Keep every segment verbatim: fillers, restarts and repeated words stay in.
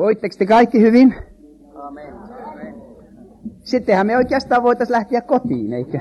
Voitteko te kaikki hyvin? Amen. Sittenhän me oikeastaan voitaisiin lähteä kotiin, eikö?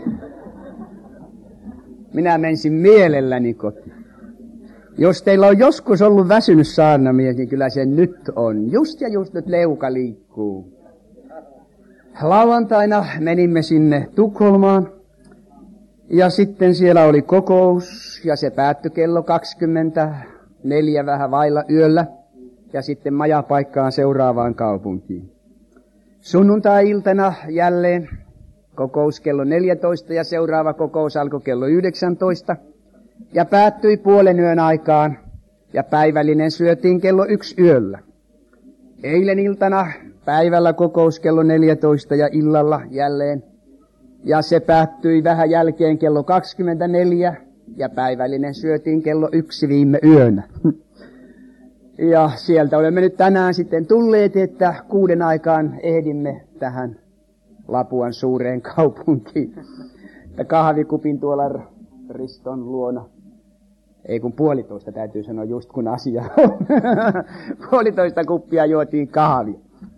Minä menisin mielelläni kotiin. Jos teillä on joskus ollut väsynyt saarnamies, niin kyllä se nyt on. Just ja just nyt leuka liikkuu. Lauantaina menimme sinne Tukholmaan. Ja sitten siellä oli kokous, ja se päättyi kello kaksikymmentäneljä vähän vailla yöllä. Ja sitten majapaikkaan seuraavaan kaupunkiin. Sunnuntai-iltana jälleen kokous kello neljätoista ja seuraava kokous alkoi kello yhdeksäntoista. Ja päättyi puolen yön aikaan ja päivällinen syötiin kello yksi yöllä. Eilen iltana päivällä kokous kello neljätoista ja illalla jälleen. Ja se päättyi vähän jälkeen kello kaksikymmentäneljä ja päivällinen syötiin kello yksi viime yönä. Ja sieltä olemme nyt tänään sitten tulleet, että kuuden aikaan ehdimme tähän Lapuan suureen kaupunkiin. Ja kahvikupin tuolla Riston luona. Ei kun puolitoista täytyy sanoa just kun asia on. Puolitoista kuppia juotiin kahvia.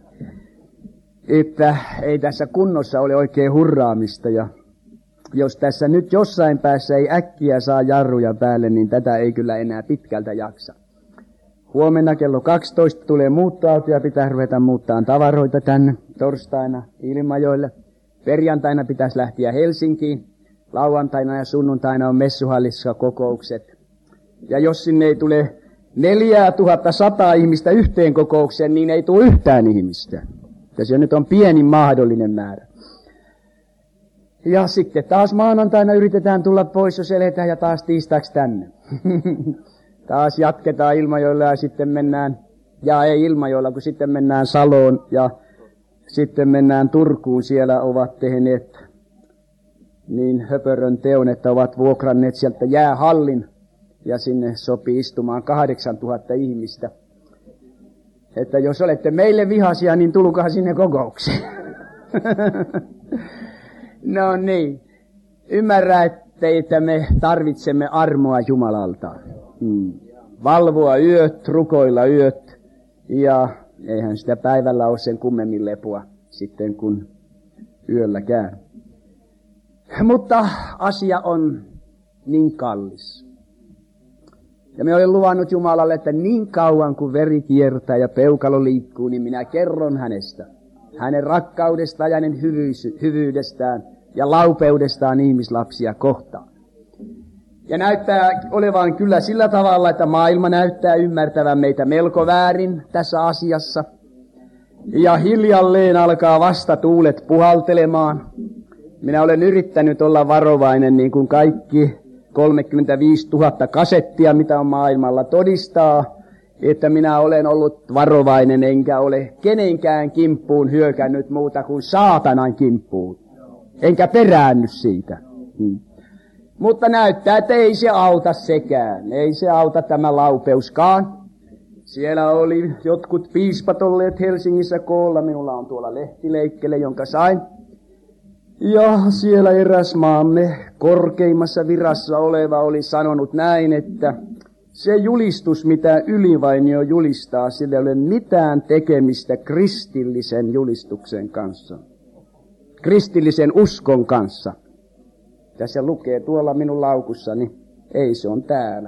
Että ei tässä kunnossa ole oikein hurraamista. Ja jos tässä nyt jossain päässä ei äkkiä saa jarruja päälle, niin tätä ei kyllä enää pitkältä jaksa. Huomenna kello kaksitoista tulee muuttoauto ja pitää ruveta muuttaa tavaroita tänne torstaina Ilmajoelle. Perjantaina pitäisi lähteä Helsinkiin. Lauantaina ja sunnuntaina on messuhallissa kokoukset. Ja jos sinne ei tule neljätuhatta sata ihmistä yhteen kokoukseen, niin ei tule yhtään ihmistä. Ja se nyt on pienin mahdollinen määrä. Ja sitten taas maanantaina yritetään tulla pois, jos eletään, ja taas tiistaiksi tänne. Taas jatketaan Ilmajoella ja sitten mennään, ja ei Ilmajoella, kun sitten mennään Saloon ja sitten mennään Turkuun. Siellä ovat tehneet niin höpörön teon, että ovat vuokranneet sieltä jäähallin ja sinne sopii istumaan kahdeksantuhatta ihmistä. Että jos olette meille vihaisia, niin tulkaa sinne kokoukseen. No niin, ymmärrätte, että me tarvitsemme armoa Jumalalta. Hmm. Valvoa yöt, rukoilla yöt, ja eihän sitä päivällä ole sen kummemmin lepoa sitten kun yöllä käy. Mutta asia on niin kallis. Ja me olen luvannut Jumalalle, että niin kauan kuin veri kiertää ja peukalo liikkuu, niin minä kerron hänestä. Hänen rakkaudestaan ja hänen hyvyydestään ja laupeudestaan ihmislapsia kohtaan. Ja näyttää olevan kyllä sillä tavalla, että maailma näyttää ymmärtävän meitä melko väärin tässä asiassa. Ja hiljalleen alkaa vasta tuulet puhaltelemaan. Minä olen yrittänyt olla varovainen niin kuin kaikki kolmekymmentäviisituhatta kasettia, mitä on maailmalla todistaa, että minä olen ollut varovainen enkä ole kenenkään kimppuun hyökännyt muuta kuin saatanan kimppuun. Enkä peräänny siitä. Hmm. Mutta näyttää, että ei se auta sekään. Ei se auta tämä laupeuskaan. Siellä oli jotkut piispat olleet Helsingissä koolla. Minulla on tuolla lehtileikkele, jonka sain. Ja siellä eräs maamme korkeimmassa virassa oleva oli sanonut näin, että se julistus, mitä ylivainio julistaa, sillä ei ole mitään tekemistä kristillisen julistuksen kanssa. Kristillisen uskon kanssa. Tässä lukee tuolla minun laukussani, ei se on täällä.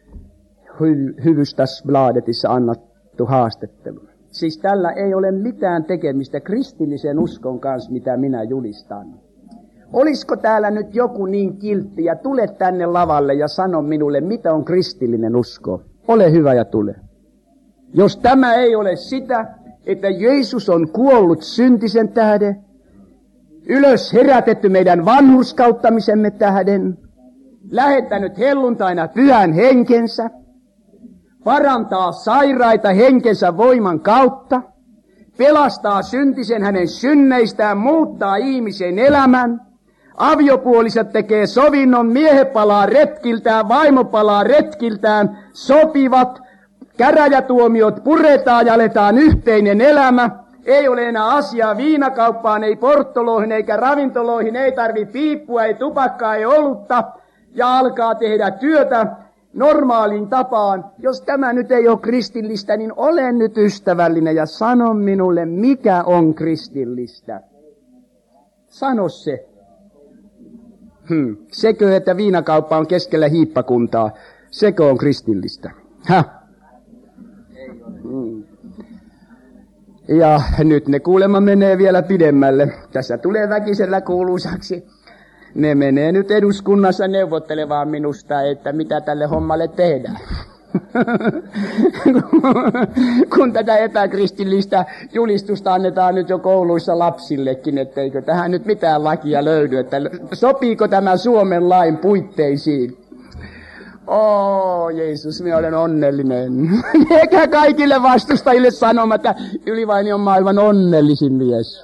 Hy- Hyvystasbladetissa annettu haastattelu. Siis tällä ei ole mitään tekemistä kristillisen uskon kanssa, mitä minä julistan. Olisiko täällä nyt joku niin kiltti ja tule tänne lavalle ja sano minulle, mitä on kristillinen usko? Ole hyvä ja tule. Jos tämä ei ole sitä, että Jeesus on kuollut syntisen tähden, ylös herätetty meidän vanhurskauttamisemme tähden, lähettänyt helluntaina pyhän henkensä, parantaa sairaita henkensä voiman kautta, pelastaa syntisen hänen synneistään, muuttaa ihmisen elämän, aviopuoliset tekee sovinnon, miehe palaa retkiltään, vaimo palaa retkiltään, sopivat, käräjätuomiot puretaan ja aletaan yhteinen elämä. Ei ole enää asiaa viinakauppaan, ei porttoloihin eikä ravintoloihin, ei tarvi piippua, ei tupakkaa, ei olutta, ja alkaa tehdä työtä. normaaliin tapaan. Jos tämä nyt ei ole kristillistä, niin olen nyt ystävällinen ja sano minulle, mikä on kristillistä. Sano se. Hmm. Sekö, että viinakauppa on keskellä hiippakuntaa, sekö on kristillistä? Häh? Hmm. Ja nyt ne kuulemma menee vielä pidemmälle. Tässä tulee väkisellä kuuluisaksi. Ne menee nyt eduskunnassa neuvottelemaan minusta, että mitä tälle hommalle tehdään. Kun tätä epäkristillistä julistusta annetaan nyt jo kouluissa lapsillekin, etteikö tähän nyt mitään lakia löydy, että sopiiko tämä Suomen lain puitteisiin. Oo, Jeesus, minä olen onnellinen. Eikä kaikille vastustajille sanoma, että Ylivainio on maailman onnellisin mies.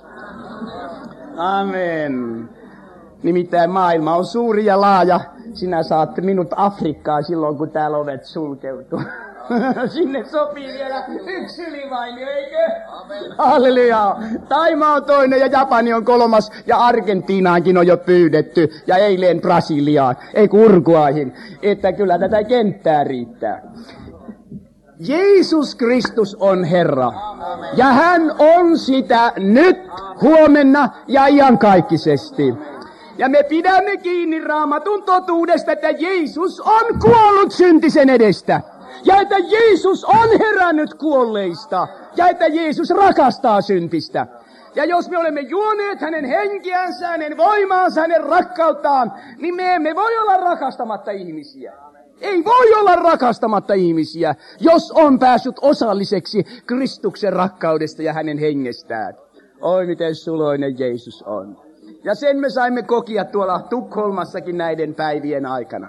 Amen. Nimittäin maailma on suuri ja laaja. Sinä saat minut Afrikkaan silloin, kun täällä ovet sulkeutuu. Sinne sopii vielä yksi Ylivainio, eikö? Halleluja. Taima on toinen ja Japani on kolmas ja Argentiinaankin on jo pyydetty. Ja eilen Brasiliaan, ei Uruguayhin. Että kyllä tätä kenttää riittää. Jeesus Kristus on Herra. Ja hän on sitä nyt, huomenna ja iankaikkisesti. Ja me pidämme kiinni Raamatun totuudesta, että Jeesus on kuollut syntisen edestä. Ja että Jeesus on herännyt kuolleista. Ja että Jeesus rakastaa syntistä. Ja jos me olemme juoneet hänen henkiänsä, hänen voimaansa, hänen rakkauttaan, niin me emme voi olla rakastamatta ihmisiä. Ei voi olla rakastamatta ihmisiä, jos on päässyt osalliseksi Kristuksen rakkaudesta ja hänen hengestään. Oi, miten suloinen Jeesus on. Ja sen me saimme kokia tuolla Tukholmassakin näiden päivien aikana.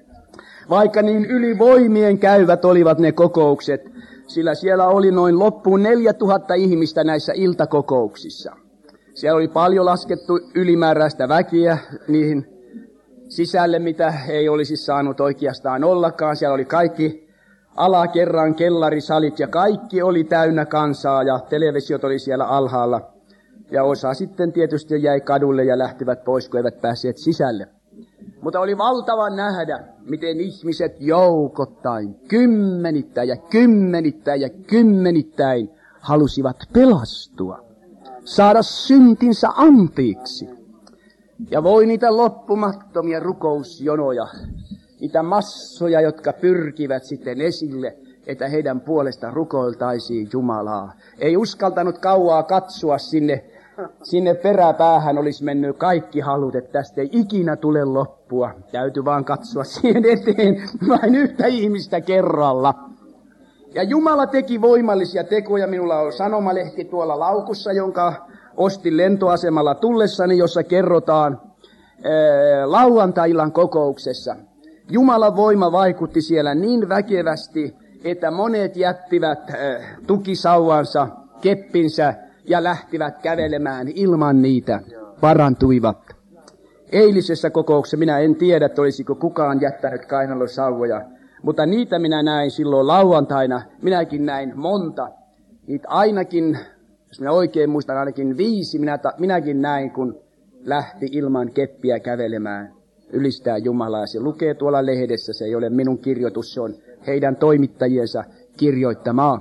Vaikka niin ylivoimien käyvät olivat ne kokoukset, sillä siellä oli noin loppuun neljä tuhatta ihmistä näissä iltakokouksissa. Siellä oli paljon laskettu ylimääräistä väkiä niihin sisälle, mitä ei olisi saanut oikeastaan ollakaan. Siellä oli kaikki alakerran kellarisalit ja kaikki oli täynnä kansaa ja televisiot oli siellä alhaalla. Ja osa sitten tietysti jäi kadulle ja lähtivät pois, kun eivät päässeet sisälle. Mutta oli valtava nähdä, miten ihmiset joukottain, kymmenittäin ja kymmenittäin ja kymmenittäin halusivat pelastua, saada syntinsä anteeksi. Ja voi niitä loppumattomia rukousjonoja, niitä massoja, jotka pyrkivät sitten esille, että heidän puolesta rukoiltaisiin Jumalaa. Ei uskaltanut kauaa katsoa sinne, sinne peräpäähän olisi mennyt kaikki halut, että tästä ei ikinä tule loppua. Täytyy vaan katsoa siihen eteen vain yhtä ihmistä kerralla. Ja Jumala teki voimallisia tekoja. Minulla on sanomalehti tuolla laukussa, jonka ostin lentoasemalla tullessani, jossa kerrotaan ää, lauantai-illan kokouksessa. Jumalan voima vaikutti siellä niin väkevästi, että monet jättivät ää, tukisauvansa, keppinsä ja lähtivät kävelemään ilman niitä, parantuivat. Eilisessä kokouksessa minä en tiedä, että olisiko kukaan jättänyt kainalosauvoja, mutta niitä minä näin silloin lauantaina. Minäkin näin monta. Niitä ainakin, jos minä oikein muistan, ainakin viisi minä, minäkin näin, kun lähti ilman keppiä kävelemään. Ylistää Jumalaa. Se lukee tuolla lehdessä, se ei ole minun kirjoitus, se on heidän toimittajiensa kirjoittamaa.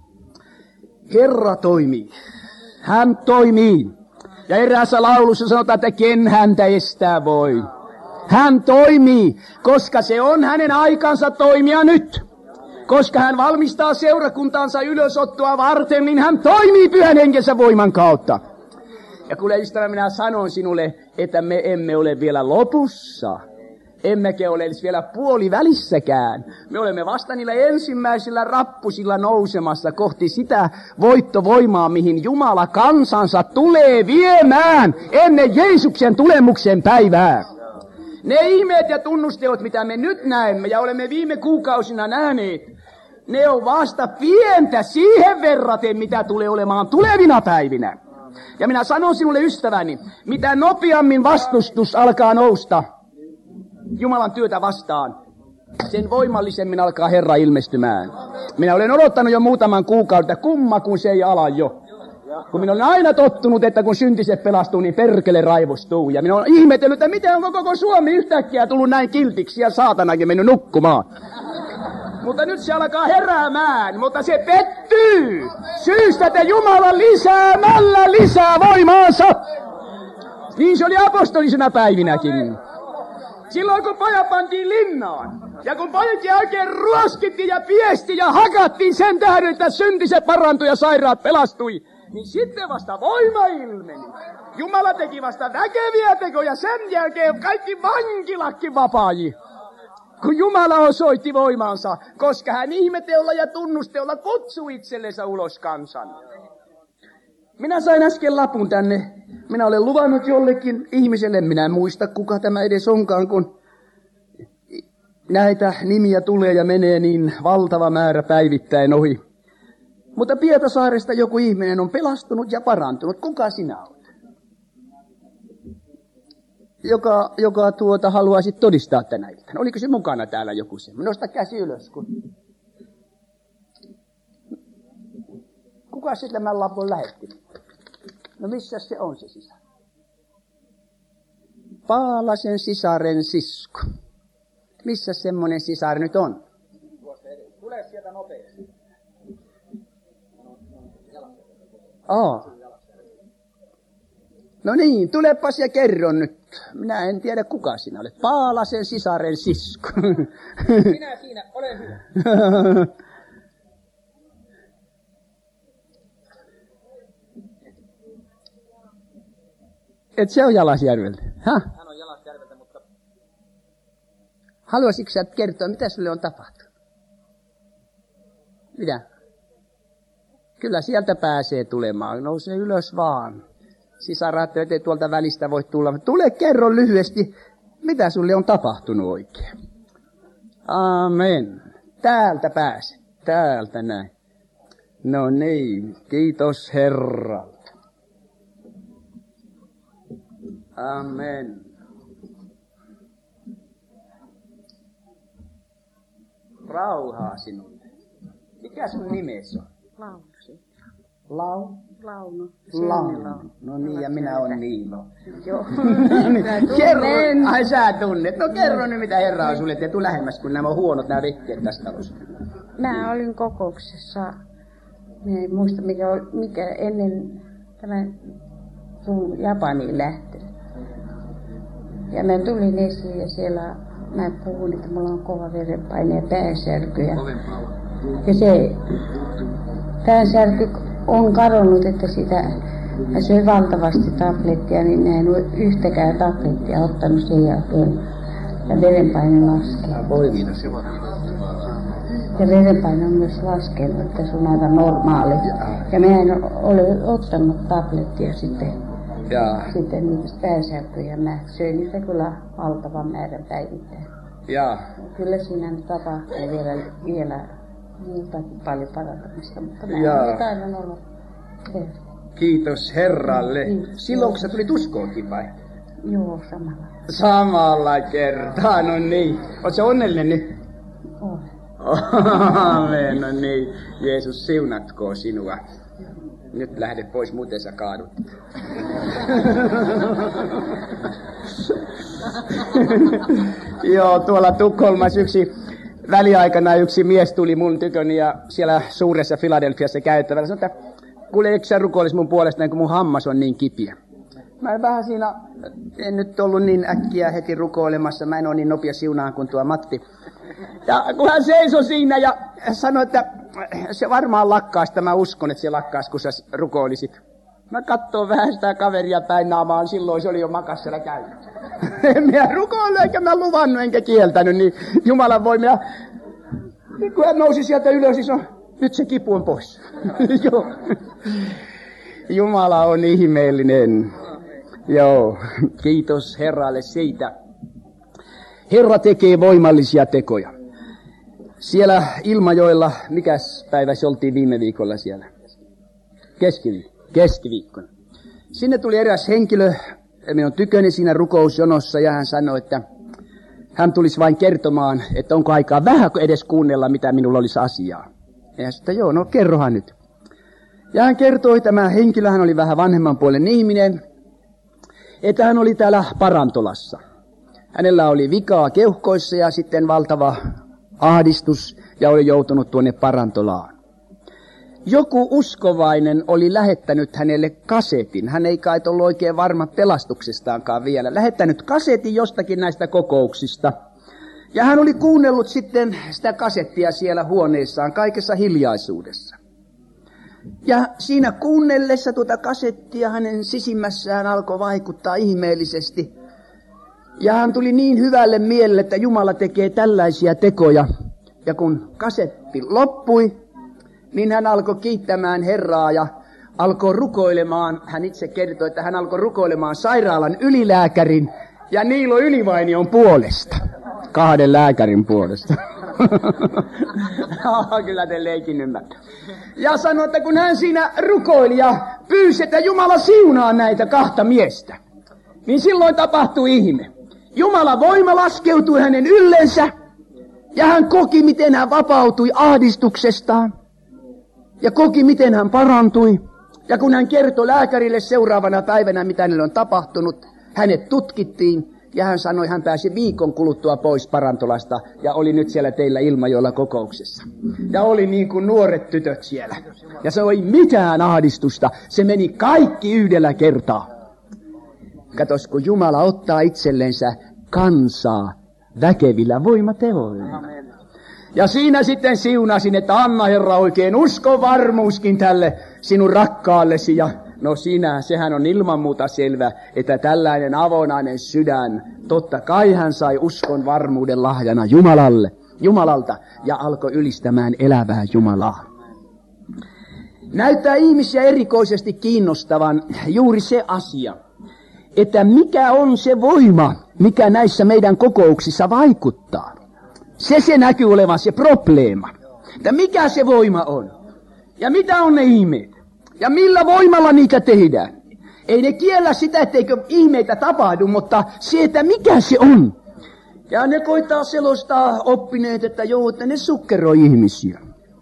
Herra toimii. Hän toimii. Ja eräässä laulussa sanotaan, että ken häntä estää voi. Hän toimii, koska se on hänen aikansa toimia nyt. Koska hän valmistaa seurakuntaansa ylösottoa varten, niin hän toimii Pyhän Henkensä voiman kautta. Ja kuule ystävä, minä sanon sinulle, että me emme ole vielä lopussa. Emmekä ole edes vielä puolivälissäkään. Me olemme vasta niillä ensimmäisillä rappusilla nousemassa kohti sitä voittovoimaa, mihin Jumala kansansa tulee viemään ennen Jeesuksen tulemuksen päivää. Ne ihmeet ja tunnusteot, mitä me nyt näemme ja olemme viime kuukausina nähneet, ne on vasta pientä siihen verraten, mitä tulee olemaan tulevina päivinä. Ja minä sanon sinulle ystäväni, mitä nopeammin vastustus alkaa nousta Jumalan työtä vastaan, sen voimallisemmin alkaa Herra ilmestymään. Minä olen odottanut jo muutaman kuukauden, kumma kun se ei ala jo. Kun minä olen aina tottunut, että kun syntiset pelastuu, niin perkele raivostuu. Ja minä olen ihmetellyt, että miten onko koko Suomi yhtäkkiä tullut näin kiltiksi ja saatanakin mennyt nukkumaan. Mutta nyt se alkaa heräämään, mutta se pettyy. Syystä te Jumala lisäämällä lisää voimaansa. Niin se oli apostolisena päivinäkin. Silloin kun pojat pantiin linnaan, ja kun pojat oikein ruoskittiin ja piesti ja hakattiin sen tähden, että syntiset parantui ja sairaat pelastui, niin sitten vasta voima ilmeni. Jumala teki vasta väkeviä tekoja, sen jälkeen kaikki vankilakin vapaaji. Kun Jumala osoitti voimansa, koska hän ihmeteolla ja tunnusteolla kutsui itsellensä ulos kansan. Minä sain äsken lapun tänne. Minä olen luvannut jollekin ihmiselle, minä en muista kuka tämä edes onkaan, kun näitä nimiä tulee ja menee niin valtava määrä päivittäin ohi. Mutta Pietasaaresta joku ihminen on pelastunut ja parantunut. Kuka sinä olet? Joka, joka tuota haluaisi todistaa tänä iltana. Oliko se mukana täällä joku se? Nosta käsi ylös. Kun... Kuka se tämän lapun lähetti? No missä se on se sisar? Paalasen sisaren sisko. Missä semmoinen sisar nyt on? Tule sieltä nopeasti. Aa. No niin, tulepas ja kerro nyt. Minä en tiedä kuka sinä olet. Paalasen sisaren sisko. Minä siinä, ole hyvä. Et se on Jalasjärveltä. Häh? Hän on Jalasjärveltä, mutta... Haluaisitko sä kertoa, mitä sulle on tapahtunut? Mitä? Kyllä sieltä pääsee tulemaan. Nouse ylös vaan. Sisar ajattelee, ettei tuolta välistä voi tulla. Tule kerro lyhyesti, mitä sulle on tapahtunut oikein. Amen. Täältä pääse. Täältä näin. No niin, kiitos Herralle. Amen. Rauhaa sinulle. Mikä sun nimesi on? Lausi. Lau? Launo. Launo. No niin, ja minä olen Niilo. Joo. Kerro, ai sä tunnet. No kerro nyt, mitä Herra on sulle. Ja tuu lähemmäs, kun nämä on huonot nämä vehkeet tästä talossa. Mä olin kokouksessa. Mä en muista, mikä, oli, mikä ennen tämä sun Japaniin lähtö. Ja mä tulin esiin ja siellä mä puhun, että mulla on kova verenpaine ja päänsärky. Ja, ja se päänsärky on kadonnut, että sitä mä söin valtavasti tablettia, niin mä en ole yhtäkään tablettia ottanut sen jälkeen. Ja verenpaine laskee. Ja verenpaine on myös laskenut, että se on aika normaali. Ja mä en ole ottanut tablettia sitten. Ja. Sitten niitä päänsärkyjä. Mä söin niitä kyllä valtavan määrän päivittäin. Ja. Kyllä siinä nyt tapahtuu vielä, vielä muutakin paljon parantamista, mutta mä en aivan ollut. Kiitos Herralle. Kiitos. Silloin kun sä tulit uskoonkin vai? Joo, samalla. Samalla kertaa, no niin. Oot sä onnellinen nyt? Olen. Amen, no niin. Jeesus siunatkoon sinua. Nyt lähde pois, muuten sä kaadut. Joo, tuolla Tukholmassa yksi väliaikana yksi mies tuli mun tyköni ja siellä suuressa Filadelfiassa käyttävällä sanoi, että kuule, eikö sä rukoilisi mun puolesta, kun mun hammas on niin kipiä. Mä en vähän siinä, en nyt ollut niin äkkiä heti rukoilemassa, mä en ole niin nopea siunaan kuin tuo Matti. Ja kun hän seisoi siinä ja sanoi, että se varmaan lakkaisi, että mä uskon, että se lakkaisi, kun sä rukoilisit. Mä katsoin vähän sitä kaveria päin naamaan, silloin se oli jo makas siellä käynyt. En minä rukoillut, eikä mä luvannut, enkä kieltänyt, niin Jumalan voimia. Niin kun hän nousi sieltä ylös, niin sanoi, nyt se kipu on pois. Joo. Jumala on ihmeellinen. Joo, kiitos Herralle siitä. Herra tekee voimallisia tekoja. Siellä Ilmajoella, mikäs päivä se oltiin viime viikolla siellä? Keskiviikko. Keskiviikkona. Sinne tuli eräs henkilö minun tyköni siinä rukousjonossa ja hän sanoi, että hän tulisi vain kertomaan, että onko aikaa vähän edes kuunnella, mitä minulla olisi asiaa. Ja sitten joo, no kerrohan nyt. Ja hän kertoi, tämä henkilö, hän oli vähän vanhemman puolen ihminen, että hän oli täällä Parantolassa. Hänellä oli vikaa keuhkoissa ja sitten valtava ahdistus ja oli joutunut tuonne Parantolaan. Joku uskovainen oli lähettänyt hänelle kasetin. Hän ei kai ollut oikein varma pelastuksestaankaan vielä. Lähettänyt kasetin jostakin näistä kokouksista. Ja hän oli kuunnellut sitten sitä kasettia siellä huoneessaan kaikessa hiljaisuudessa. Ja siinä kuunnellessa tuota kasettia hänen sisimmässään alkoi vaikuttaa ihmeellisesti. Ja hän tuli niin hyvälle mielelle, että Jumala tekee tällaisia tekoja. Ja kun kasetti loppui, niin hän alkoi kiittämään Herraa ja alkoi rukoilemaan. Hän itse kertoi, että hän alkoi rukoilemaan sairaalan ylilääkärin ja Niilo Ylivainion puolesta. Kahden lääkärin puolesta. Kyllä te leikin ymmärrät. Ja sanoi, että kun hän siinä rukoili ja pyysi, että Jumala siunaa näitä kahta miestä, niin silloin tapahtui ihme. Jumalan voima laskeutui hänen yllensä ja hän koki, miten hän vapautui ahdistuksestaan. Ja koki, miten hän parantui. Ja kun hän kertoi lääkärille seuraavana päivänä, mitä hänelle on tapahtunut, hänet tutkittiin. Ja hän sanoi, hän pääsi viikon kuluttua pois Parantolasta ja oli nyt siellä teillä Ilmajoella kokouksessa. Ja oli niin kuin nuoret tytöt siellä. Ja se ei mitään ahdistusta. Se meni kaikki yhdellä kertaa. Katos, kun Jumala ottaa itsellensä kansaa väkevillä voimateoilla. Ja siinä sitten siunasin, että anna Herra oikein uskon varmuuskin tälle sinun rakkaallesi. Ja no sinä, sehän on ilman muuta selvä, että tällainen avonainen sydän, totta kai hän sai uskon varmuuden lahjana Jumalalle, Jumalalta ja alkoi ylistämään elävää Jumalaa. Näyttää ihmisiä erikoisesti kiinnostavan juuri se asia, että mikä on se voima, mikä näissä meidän kokouksissa vaikuttaa. Se se näkyy olevan se probleema. Että mikä se voima on. Ja mitä on ne ihmeet. Ja millä voimalla niitä tehdään. Ei ne kiellä sitä, etteikö ihmeitä tapahdu, mutta se, että mikä se on. Ja ne koittaa selostaa oppineet, että joo, että ne sukkeroi ihmisiä.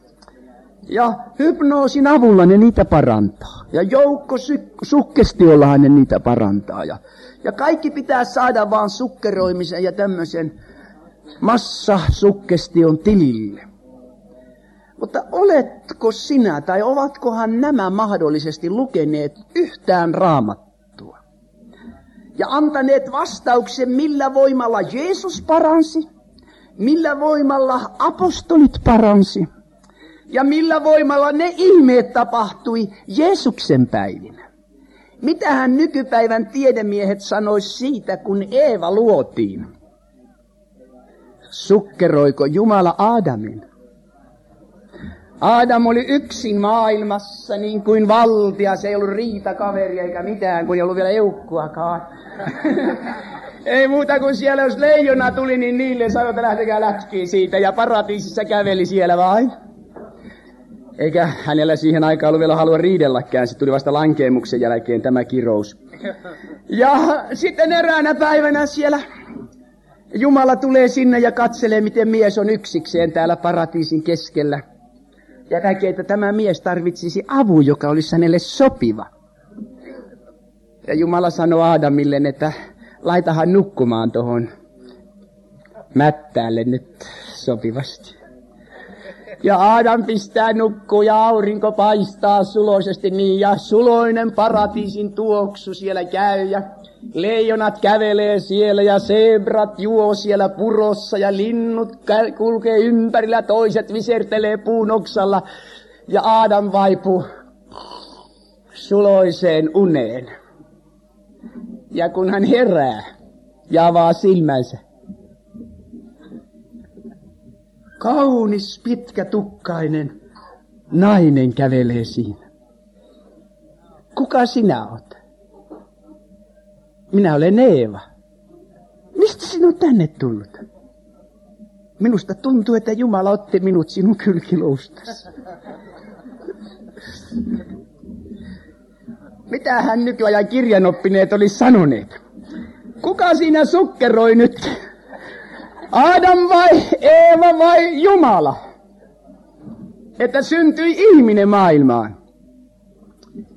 Ja hypnoosin avulla ne niitä parantaa. Ja joukko sy- sukkestiollahan ne niitä parantaa. Ja, ja kaikki pitää saada vaan sukkeroimisen ja tämmöisen massasukgestion tilille. Mutta oletko sinä tai ovatkohan nämä mahdollisesti lukeneet yhtään Raamattua? Ja antaneet vastauksen, millä voimalla Jeesus paransi, millä voimalla apostolit paransi ja millä voimalla ne ihmeet tapahtui Jeesuksen päivinä. Mitähän nykypäivän tiedemiehet sanois siitä, kun Eeva luotiin? Sukkeroiko Jumala Aadamin? Aadam oli yksin maailmassa niin kuin valtia, se ei ollut riitakaveri eikä mitään, kun ei ollut vielä eukkuakaan. Ei muuta kuin siellä, jos leijona tuli, niin niille sanoi, että lähtekää lätkiin siitä ja paratiisissa käveli siellä vain. Eikä hänellä siihen aikaan ollut vielä halua riidelläkään, se tuli vasta lankeemuksen jälkeen tämä kirous. Ja sitten eräänä päivänä siellä Jumala tulee sinne ja katselee, miten mies on yksikseen täällä paratiisin keskellä. Ja näkee, että tämä mies tarvitsisi avun, joka olisi hänelle sopiva. Ja Jumala sanoi Aadamille, että laitahan nukkumaan tuohon mättäälle nyt sopivasti. Ja Aadam pistää nukkuu ja aurinko paistaa suloisesti niin, ja suloinen paratiisin tuoksu siellä käy, ja leijonat kävelee siellä, ja zebrat juo siellä purossa, ja linnut kulkee ympärillä, toiset visertelee puun oksalla, ja Aadam vaipuu suloiseen uneen. Ja kun hän herää ja avaa silmänsä, kaunis pitkätukkainen nainen kävelee siinä. Kuka sinä olet? Minä olen Eeva. Mistä sinä olet tänne tullut? Minusta tuntuu, että Jumala otti minut sinun kylkiluustasi. Mitä hän nykyajan kirjanoppineet oli sanoneet? Kuka siinä sukkeroi nyt? Adam vai Eeva vai Jumala? Että syntyi ihminen maailmaan.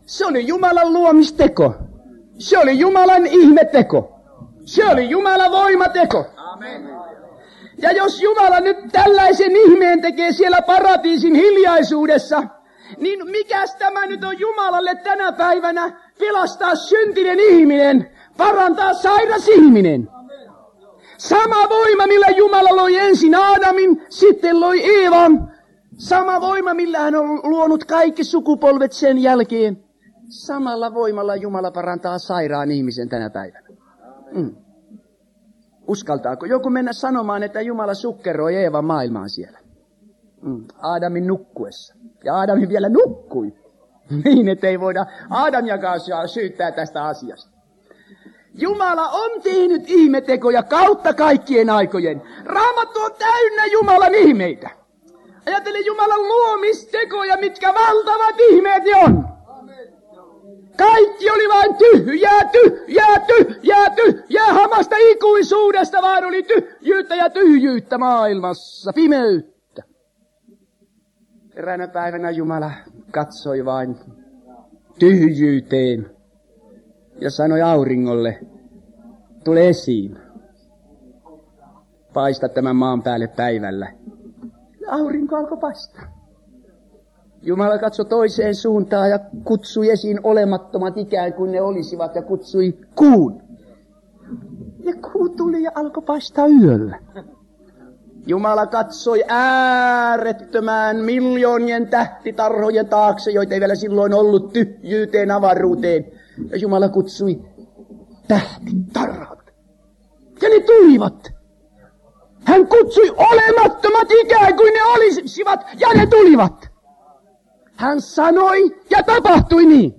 Se oli Jumalan luomisteko. Se oli Jumalan ihmeteko. Se oli Jumalan voimateko. Amen. Ja jos Jumala nyt tällaisen ihmeen tekee siellä paratiisin hiljaisuudessa, niin mikäs tämä nyt on Jumalalle tänä päivänä pelastaa syntinen ihminen, parantaa sairas ihminen? Sama voima, millä Jumala loi ensin Aadamin, sitten loi Eevan. Sama voima, millä hän on luonut kaikki sukupolvet sen jälkeen. Samalla voimalla Jumala parantaa sairaan ihmisen tänä päivänä. Mm. Uskaltaako joku mennä sanomaan, että Jumala sukkeroi Eevan maailmaan siellä? Mm. Aadamin nukkuessa. Ja Aadamin vielä nukkui. Niin, ettei voida Aadamiakaan syyttää tästä asiasta. Jumala on tehnyt ihmetekoja kautta kaikkien aikojen. Raamattu on täynnä Jumalan ihmeitä. Ajattele Jumalan luomistekoja, mitkä valtavat ihmeet on. Kaikki oli vain tyhjää, tyhjää, tyhjää, tyhjää, hamasta ikuisuudesta, vaan oli tyhjyyttä ja tyhjyyttä maailmassa, pimeyttä. Eräänä päivänä Jumala katsoi vain tyhjyyteen ja sanoi auringolle, tule esiin, paista tämän maan päälle päivällä. Ja aurinko alkoi paistaa. Jumala katsoi toiseen suuntaan ja kutsui esiin olemattomat ikään kuin ne olisivat ja kutsui kuun. Ja kuu tuli ja alkoi paistaa yöllä. Jumala katsoi äärettömään miljoonien tähtitarhojen taakse, joita ei vielä silloin ollut, tyhjyyteen, avaruuteen. Ja Jumala kutsui tähtitarhat. Ja ne tulivat. Hän kutsui olemattomat ikään kuin ne olisivat ja ne tulivat. Hän sanoi ja tapahtui niin.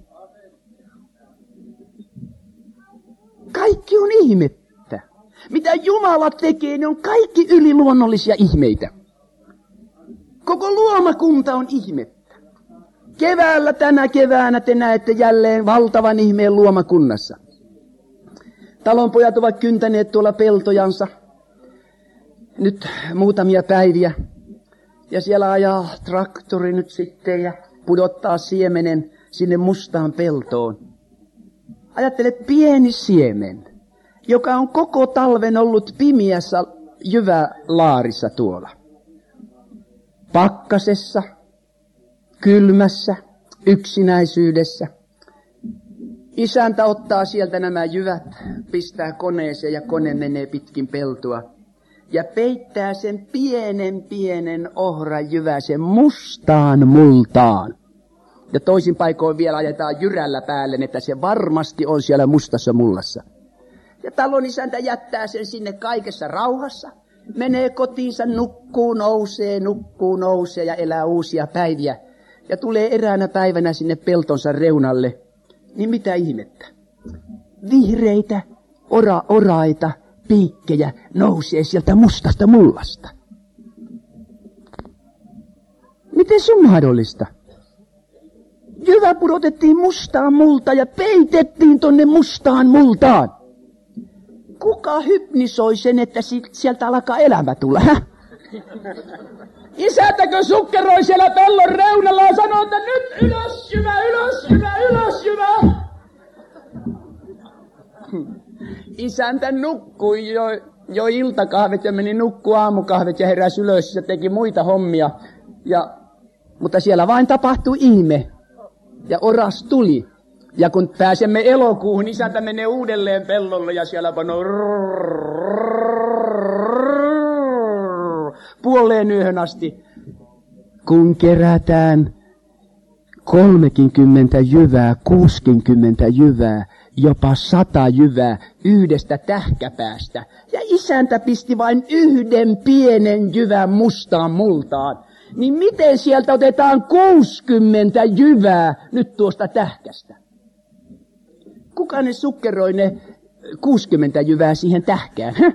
Kaikki on ihmettä. Mitä Jumala tekee, ne on kaikki yliluonnollisia ihmeitä. Koko luomakunta on ihmettä. Keväällä tänä keväänä te näette jälleen valtavan ihmeen luomakunnassa. Talonpojat ovat kyntäneet tuolla peltojansa nyt muutamia päiviä. Ja siellä ajaa traktori nyt sitten ja pudottaa siemenen sinne mustaan peltoon. Ajattele pieni siemen, joka on koko talven ollut pimiässä jyvälaarissa tuolla. Pakkasessa, kylmässä, yksinäisyydessä. Isäntä ottaa sieltä nämä jyvät, pistää koneeseen ja kone menee pitkin peltoa. Ja peittää sen pienen pienen ohrajyväsen mustaan multaan. Ja toisin paikoin vielä ajetaan jyrällä päälle, että se varmasti on siellä mustassa mullassa. Ja talon isäntä jättää sen sinne kaikessa rauhassa. Menee kotiinsa, nukkuu, nousee, nukkuu, nousee ja elää uusia päiviä. Ja tulee eräänä päivänä sinne peltonsa reunalle. Niin mitä ihmettä? Vihreitä, ora, oraita, piikkejä nousee sieltä mustasta mullasta. Miten se on mahdollista? Jyvä pudotettiin mustaan multaan ja peitettiin tonne mustaan multaan. Kuka hypnisoi sen, että sieltä alkaa elämä tulla? Häh? Isäntäkö sukkeroi siellä pellon reunalla ja sanoo, että nyt ylös jyvä, ylös jyvä, ylös jyvä. Isäntä nukkui jo, jo iltakahvet ja meni nukkuu aamukahvet ja heräsi ylös ja teki muita hommia. Ja, mutta siellä vain tapahtui ihme ja oras tuli. Ja kun pääsemme elokuuhun, isäntä menee uudelleen pellolle ja siellä panoo puoleen yöhön asti. Kun kerätään kolmekymmentä jyvää, kuusikymmentä jyvää, jopa sata jyvää yhdestä tähkäpäästä. Ja isäntä pisti vain yhden pienen jyvän mustaan multaan. Niin miten sieltä otetaan kuusikymmentä jyvää nyt tuosta tähkästä? Kuka ne sukkeroi ne kuusikymmentä jyvää siihen tähkään? Häh?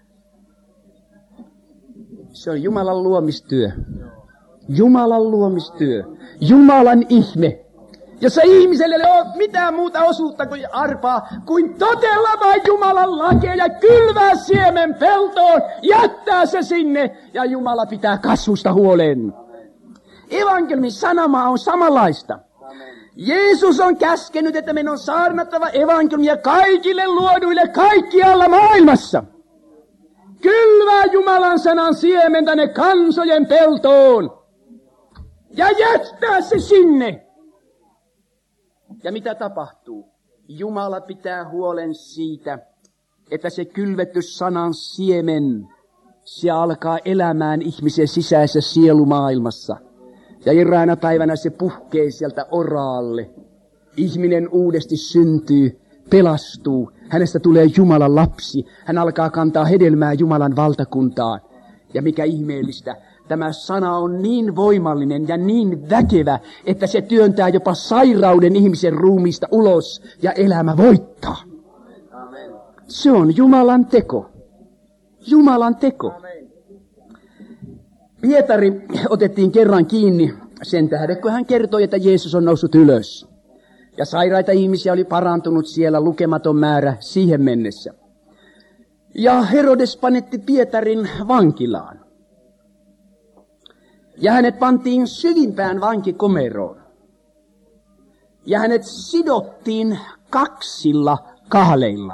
Se on Jumalan luomistyö. Jumalan luomistyö. Jumalan ihme. Jossa ihmiselle ei ole mitään muuta osuutta kuin arpaa, kuin totella vain Jumalan lakeja ja kylvää siemen peltoon, jättää se sinne ja Jumala pitää kasvusta huolen. Evankelmin sanoma on samanlaista. Jeesus on käskenyt, että meidän on saarnattava evankeliumia kaikille luoduille kaikkialla maailmassa. Kylvää Jumalan sanan siemen tänne kansojen peltoon. Ja jättää se sinne. Ja mitä tapahtuu? Jumala pitää huolen siitä, että se kylvetty sanan siemen, se alkaa elämään ihmisen sisäisessä sielumaailmassa. Ja eräänä päivänä se puhkee sieltä oraalle. Ihminen uudesti syntyy, pelastuu. Hänestä tulee Jumalan lapsi. Hän alkaa kantaa hedelmää Jumalan valtakuntaan. Ja mikä ihmeellistä, tämä sana on niin voimallinen ja niin väkevä, että se työntää jopa sairauden ihmisen ruumiista ulos ja elämä voittaa. Amen. Se on Jumalan teko. Jumalan teko. Amen. Pietari otettiin kerran kiinni sen tähden, kun hän kertoi, että Jeesus on noussut ylös. Ja sairaita ihmisiä oli parantunut siellä lukematon määrä siihen mennessä. Ja Herodes panetti Pietarin vankilaan. Ja hänet pantiin syvimpään vankikomeroon. Ja hänet sidottiin kaksilla kahleilla.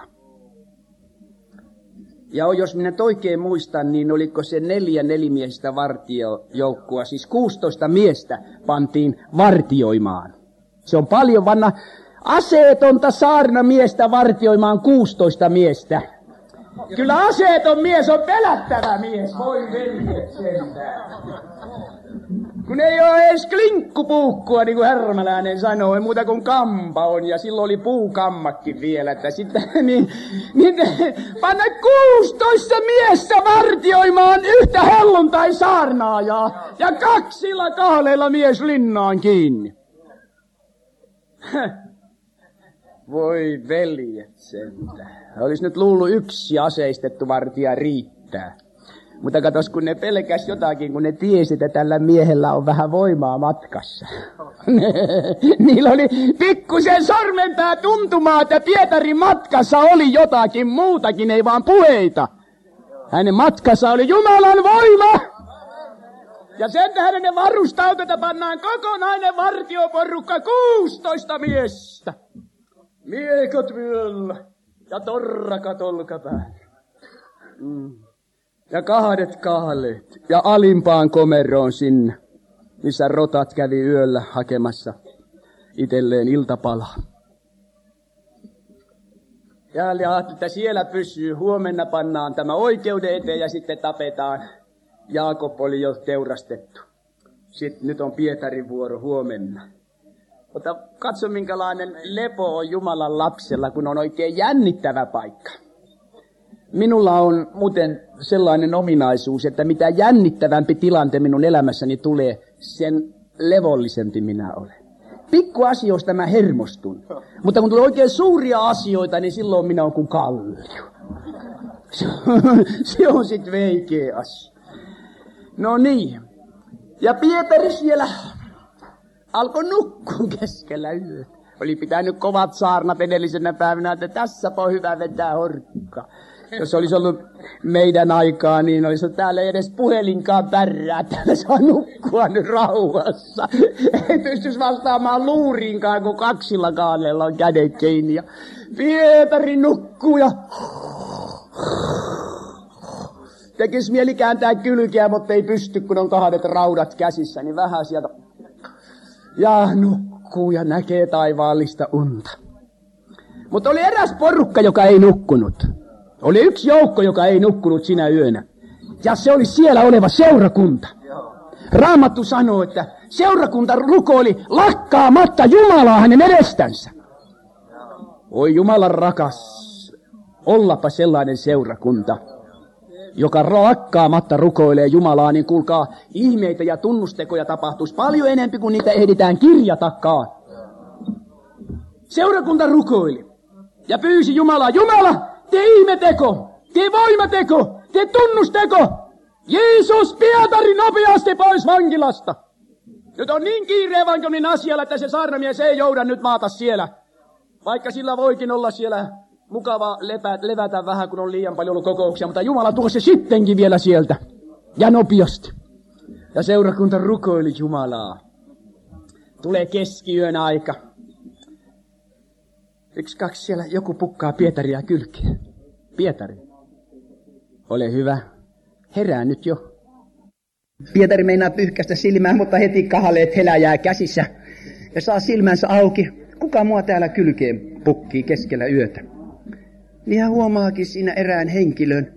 Ja jos minä oikein muistan, niin oliko se neljä nelimiehistä vartiojoukkua, siis kuusitoista miestä pantiin vartioimaan. Se on paljon vanna aseetonta saarnamiestä vartioimaan kuusitoista miestä. Kyllä aseeton mies on pelättävä mies, voi veljet sentään. Kun ei ole edes klinkkupuukkua, niin kuin Härmäläinen sanoo, ei muuta kuin kampa on, ja silloin oli puukammakin vielä, että sitten niin, niin panna kuusitoista miestä vartioimaan yhtä helluntai saarnaajaa, ja kaksilla kahleilla mies linnaan kiinni. Voi veljet sentään. Olisi nyt luullut yksi aseistettu vartija riittää. Mutta katos, kun ne pelkäs jotakin, kun ne tiesi, että tällä miehellä on vähän voimaa matkassa. Niillä oli pikkusen sormenpää tuntumaa, että Pietarin matkassa oli jotakin muutakin, ei vaan puheita. Hänen matkassa oli Jumalan voima. Ja sen tähden ne varustautuivat, että pannaan kokonainen vartioporukka, kuusitoista miestä. Miekot vyöllä ja torrakat olkapäällä. Mm. Ja kahdet kahleet ja alimpaan komeroon sinne, missä rotat kävi yöllä hakemassa itselleen iltapalaa. Ja ajattelin, että siellä pysyy, huomenna pannaan tämä oikeuden eteen ja sitten tapetaan. Jaakob oli jo teurastettu. Sitten nyt on Pietarin vuoro huomenna. Mutta katso, minkälainen lepo on Jumalan lapsella, kun on oikein jännittävä paikka. Minulla on muuten sellainen ominaisuus, että mitä jännittävämpi tilante minun elämässäni tulee, sen levollisempi minä olen. Pikkuasioista mä hermostun, mutta kun tulee oikein suuria asioita, niin silloin minä olen kuin kallio. Se on, se on sitten veikeä asia. No niin, ja Pietari siellä alkoi nukkua keskellä yötä. Oli pitänyt kovat saarnat edellisenä päivänä, että tässäpä on hyvä vetää horkkaa. Jos olisi ollut meidän aikaa, niin olisi täällä edes puhelinkaan pärrää. Täällä saa nukkua nyt rauhassa. Ei pystyisi vastaamaan luuriinkaan, kun kaksilla kaaleilla on kädet kiinni. Ja Pietari nukkuu ja tekisi mieli kääntää kylkeä, mutta ei pysty, kun on kahdet raudat käsissä. Niin vähän sieltä. Ja nukkuu ja näkee taivaallista unta. Mutta oli eräs porukka, joka ei nukkunut. Oli yksi joukko, joka ei nukkunut sinä yönä. Ja se oli siellä oleva seurakunta. Raamattu sanoo, että seurakunta rukoili lakkaamatta Jumalaa hänen edestänsä. Oi Jumalan rakas, ollapa sellainen seurakunta, joka lakkaamatta rukoilee Jumalaa, niin kuulkaa, ihmeitä ja tunnustekoja tapahtuisi paljon enemmän kuin niitä ehditään kirjatakaan. Seurakunta rukoili ja pyysi Jumalaa, Jumala, tee ihmeteko, tee voimateko, tee tunnusteko. Jeesus, Pietari nopeasti pois vankilasta. Nyt on niin kiire evankeliumin asialla, että se saarnamies ei jouda nyt maata siellä. Vaikka sillä voikin olla siellä mukava lepä, levätä vähän, kun on liian paljon ollut kokouksia. Mutta Jumala tuo se sittenkin vielä sieltä. Ja nopeasti. Ja seurakunta rukoili Jumalaa. Tulee keskiyön aika. Yksi, kaksi, siellä joku pukkaa Pietaria kylkeen. Pietari, ole hyvä. Herää nyt jo. Pietari meinaa pyyhkästä silmää, mutta heti kahaleet heläjää käsissä ja saa silmänsä auki. Kuka mua täällä kylkeen pukkii keskellä yötä? Niin hän huomaakin siinä erään henkilön.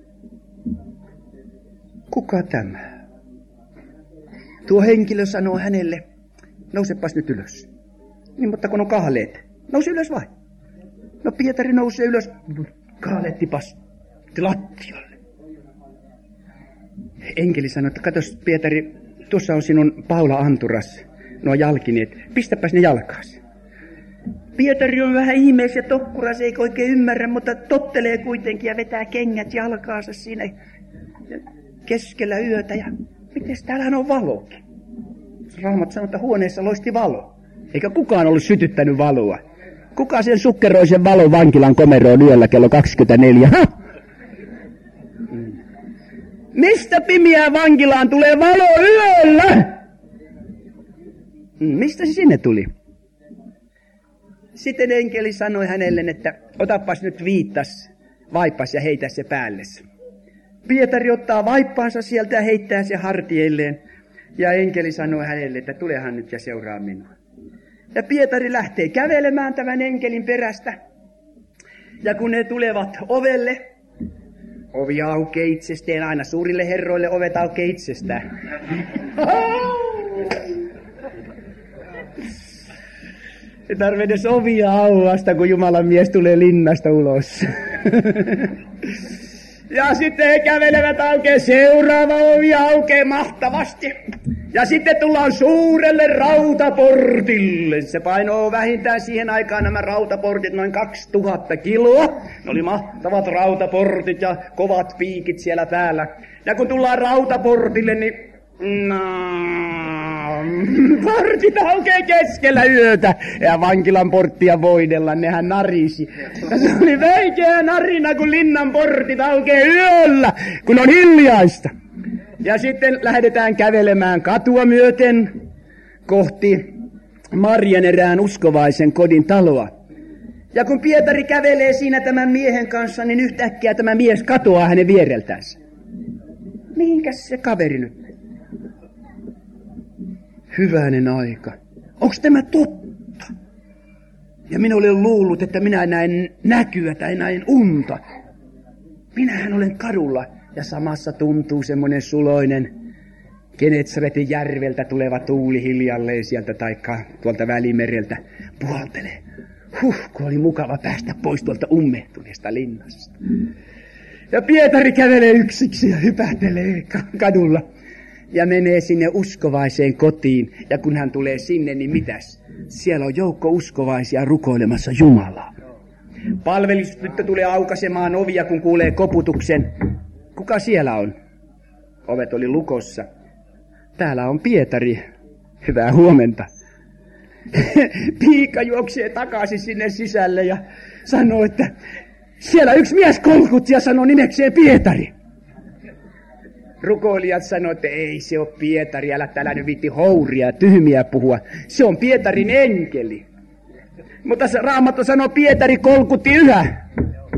Kuka tämä? Tuo henkilö sanoo hänelle, nousepas nyt ylös. Niin, mutta kun on kahleet, nouse ylös vai? No Pietari nousee ylös, kahleet tipas lattialle. Enkeli sanoi, että katos Pietari, tuossa on sinun Paula Anturas, nuo jalkineet, pistäpäs ne jalkaas. Pietari on vähän ihmeessä ja tokkuras, eikä oikein ymmärrä, mutta tottelee kuitenkin ja vetää kengät jalkaansa siinä keskellä yötä. Ja mites täällähän on valokin? Raamat sanoo, että huoneessa loisti valo, eikä kukaan ollut sytyttänyt valoa. Kuka sen sukkeroi sen valon vankilan komeroon yöllä kello kaksikymmentäneljä? Ha? Mm. Mistä pimeään vankilaan tulee valo yöllä? Mm. Mistä se sinne tuli? Sitten enkeli sanoi hänelle, että otapas nyt viittas, vaippas ja heitä se päällesi. Pietari ottaa vaippaansa sieltä ja heittää se hartioilleen. Ja enkeli sanoi hänelle, että tulehan nyt ja seuraa minua. Ja Pietari lähtee kävelemään tämän enkelin perästä. Ja kun ne tulevat ovelle, ovi aukeaa itsestään, aina suurille herroille ovet aukeaa itsestään. Ei tarvitse edes ovia auasta, kun Jumalan mies tulee linnasta ulos. Ja sitten he kävelevät aukeaa, seuraava ovi aukeaa mahtavasti. Ja sitten tullaan suurelle rautaportille. Se painoo vähintään siihen aikaan nämä rautaportit noin kaksituhatta kiloa. Ne oli mahtavat rautaportit ja kovat piikit siellä päällä. Ja kun tullaan rautaportille, niin no, portit aukeaa keskellä yötä. Ja vankilan porttia voidella, nehän narisi. Ja se oli veikeä narina, kun linnan portit aukeaa yöllä, kun on hiljaista. Ja sitten lähdetään kävelemään katua myöten kohti Marjan erään uskovaisen kodin taloa. Ja kun Pietari kävelee siinä tämän miehen kanssa, niin yhtäkkiä tämä mies katoaa hänen viereltänsä. Mihinkäs se kaveri nyt? Hyvänen aika. Onks tämä totta? Ja minä olen luullut, että minä näen näkyä tai näin unta. Minähän olen kadulla. Ja samassa tuntuu semmoinen suloinen Genetsaretin järveltä tuleva tuuli hiljalleen sieltä taikka tuolta Välimereltä puhaltelee. Huh, kun oli mukava päästä pois tuolta ummehtuneesta linnasta. Ja Pietari kävelee yksiksi ja hypähtelee kadulla ja menee sinne uskovaiseen kotiin. Ja kun hän tulee sinne, niin mitäs? Siellä on joukko uskovaisia rukoilemassa Jumalaa. Palvelistyttö tulee aukaisemaan ovia, kun kuulee koputuksen. Kuka siellä on? Ovet oli lukossa. Täällä on Pietari. Hyvää huomenta. Piika juoksee takaisin sinne sisälle ja sanoo, että siellä yksi mies kolkutti ja sanoi nimekseen Pietari. Rukoilijat sanoi, että ei se ole Pietari, älä täällä nyt viitti houria ja tyhmiä puhua. Se on Pietarin enkeli. Mutta se Raamattu sanoo, Pietari kolkutti yhä.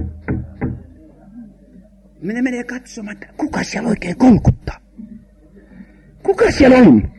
Minä menee katsomaan, että kuka siellä oikein kolkuttaa? Kuka siellä on?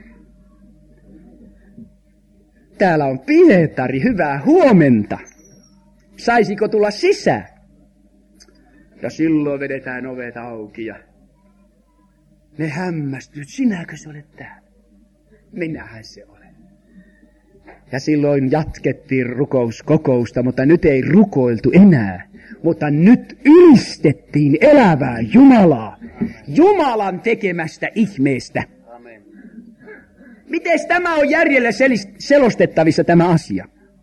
Täällä on Pietari, hyvää huomenta. Saisiko tulla sisään? Ja silloin vedetään ovet auki ja ne hämmästyy, sinäkö se olet täällä? Minähän se olen. Ja silloin jatkettiin rukouskokousta, mutta nyt ei rukoiltu enää. Mutta nyt ylistettiin elävää Jumalaa, Jumalan tekemästä ihmeestä. Amen. Mites tämä on järjelle selostettavissa tämä asia?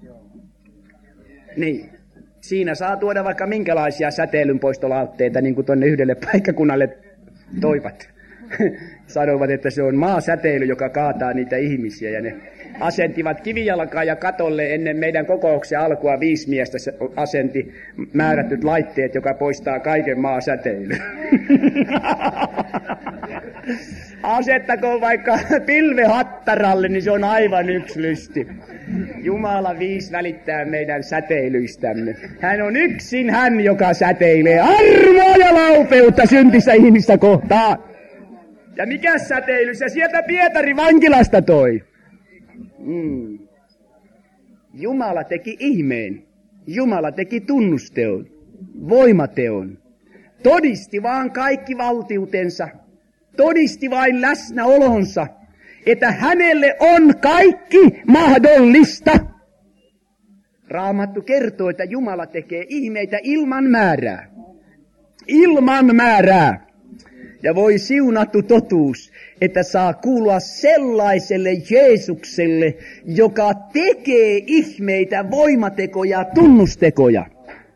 Niin, siinä saa tuoda vaikka minkälaisia säteilynpoistolautteita, niin kuin tuonne yhdelle paikkakunnalle toivat. Sanoivat, että se on maasäteily, joka kaataa niitä ihmisiä, ja ne asentivat kivijalkaan ja katolle ennen meidän kokouksen alkua viisi miestä asenti määrätyt laitteet, joka poistaa kaiken maasäteilyn. Asettakoon vaikka pilvehattaralle, niin se on aivan yksi lysti. Jumala viis välittää meidän säteilyistämme. Hän on yksin hän, joka säteilee armoa ja laupeutta syntistä ihmistä kohtaan. Ja mikä säteily se sieltä Pietari vankilasta toi? Mm. Jumala teki ihmeen. Jumala teki tunnusteon, voimateon. Todisti vaan kaikki valtiutensa. Todisti vain läsnäolonsa, että hänelle on kaikki mahdollista. Raamattu kertoo, että Jumala tekee ihmeitä ilman määrää. Ilman määrää. Ja voi siunattu totuus, että saa kuulua sellaiselle Jeesukselle, joka tekee ihmeitä, voimatekoja, tunnustekoja.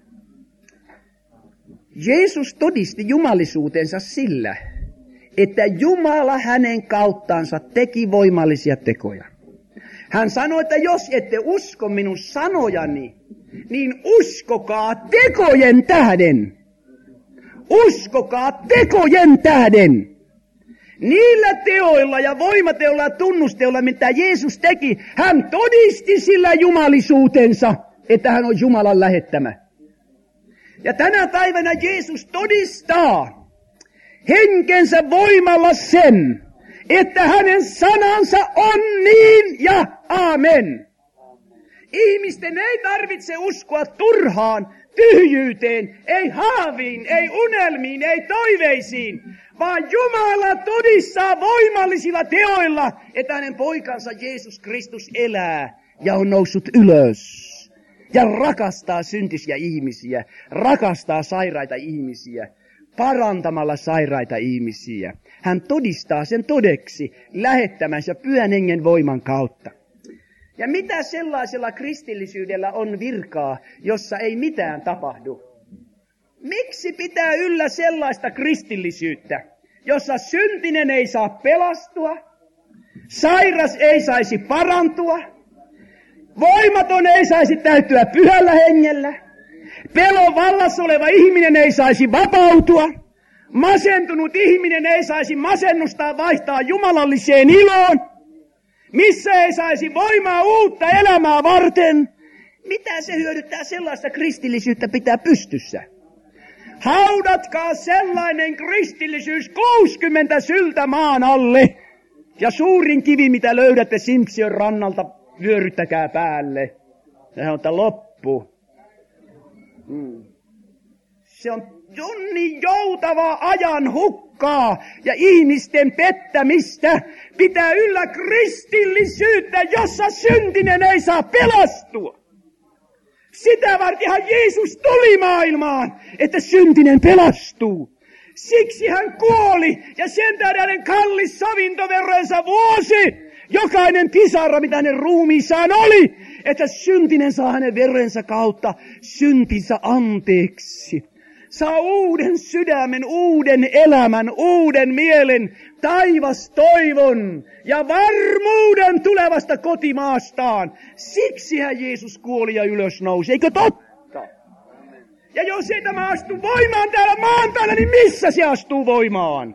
Jeesus todisti jumalisuutensa sillä, että Jumala hänen kauttaansa teki voimallisia tekoja. Hän sanoi, että jos ette usko minun sanojani, niin uskokaa tekojen tähden. Uskokaa tekojen tähden. Niillä teoilla ja voimateoilla ja tunnusteoilla, mitä Jeesus teki, hän todisti sillä jumalisuutensa, että hän on Jumalan lähettämä. Ja tänä päivänä Jeesus todistaa henkensä voimalla sen, että hänen sanansa on niin ja aamen. Ihmisten ei tarvitse uskoa turhaan, tyhjyyteen, ei haaviin, ei unelmiin, ei toiveisiin, vaan Jumala todistaa voimallisilla teoilla, että hänen poikansa Jeesus Kristus elää ja on noussut ylös. Ja rakastaa syntisiä ihmisiä, rakastaa sairaita ihmisiä, parantamalla sairaita ihmisiä. Hän todistaa sen todeksi lähettämänsä Pyhän Hengen voiman kautta. Ja mitä sellaisella kristillisyydellä on virkaa, jossa ei mitään tapahdu? Miksi pitää yllä sellaista kristillisyyttä, jossa syntinen ei saa pelastua, sairas ei saisi parantua, voimaton ei saisi täyttyä Pyhällä Hengellä, pelon vallassa oleva ihminen ei saisi vapautua, masentunut ihminen ei saisi masennusta vaihtaa jumalalliseen iloon, missä ei saisi voimaa uutta elämää varten. Mitä se hyödyttää sellaista kristillisyyttä pitää pystyssä? Haudatkaa sellainen kristillisyys kuusikymmentä syltä maan alle. Ja suurin kivi, mitä löydätte Simpsion rannalta, vyöryttäkää päälle. Ja se on että loppu. Hmm. Se on jonni joutavaa ajan hukkaa ja ihmisten pettämistä. Pitää yllä kristillisyyttä, jossa syntinen ei saa pelastua. Sitä vartenhan Jeesus tuli maailmaan, että syntinen pelastuu. Siksi hän kuoli ja sen tähden hänen kallis savintoverensa vuosi. Jokainen pisara, mitä hänen ruumiissaan oli, että syntinen saa hänen verensä kautta syntinsä anteeksi. Saa uuden sydämen, uuden elämän, uuden mielen, taivas toivon ja varmuuden tulevasta kotimaastaan. Siksihän Jeesus kuoli ja ylös nousi, eikö totta? Ja jos ei tämä astu voimaan täällä maan päällä, niin missä se astuu voimaan?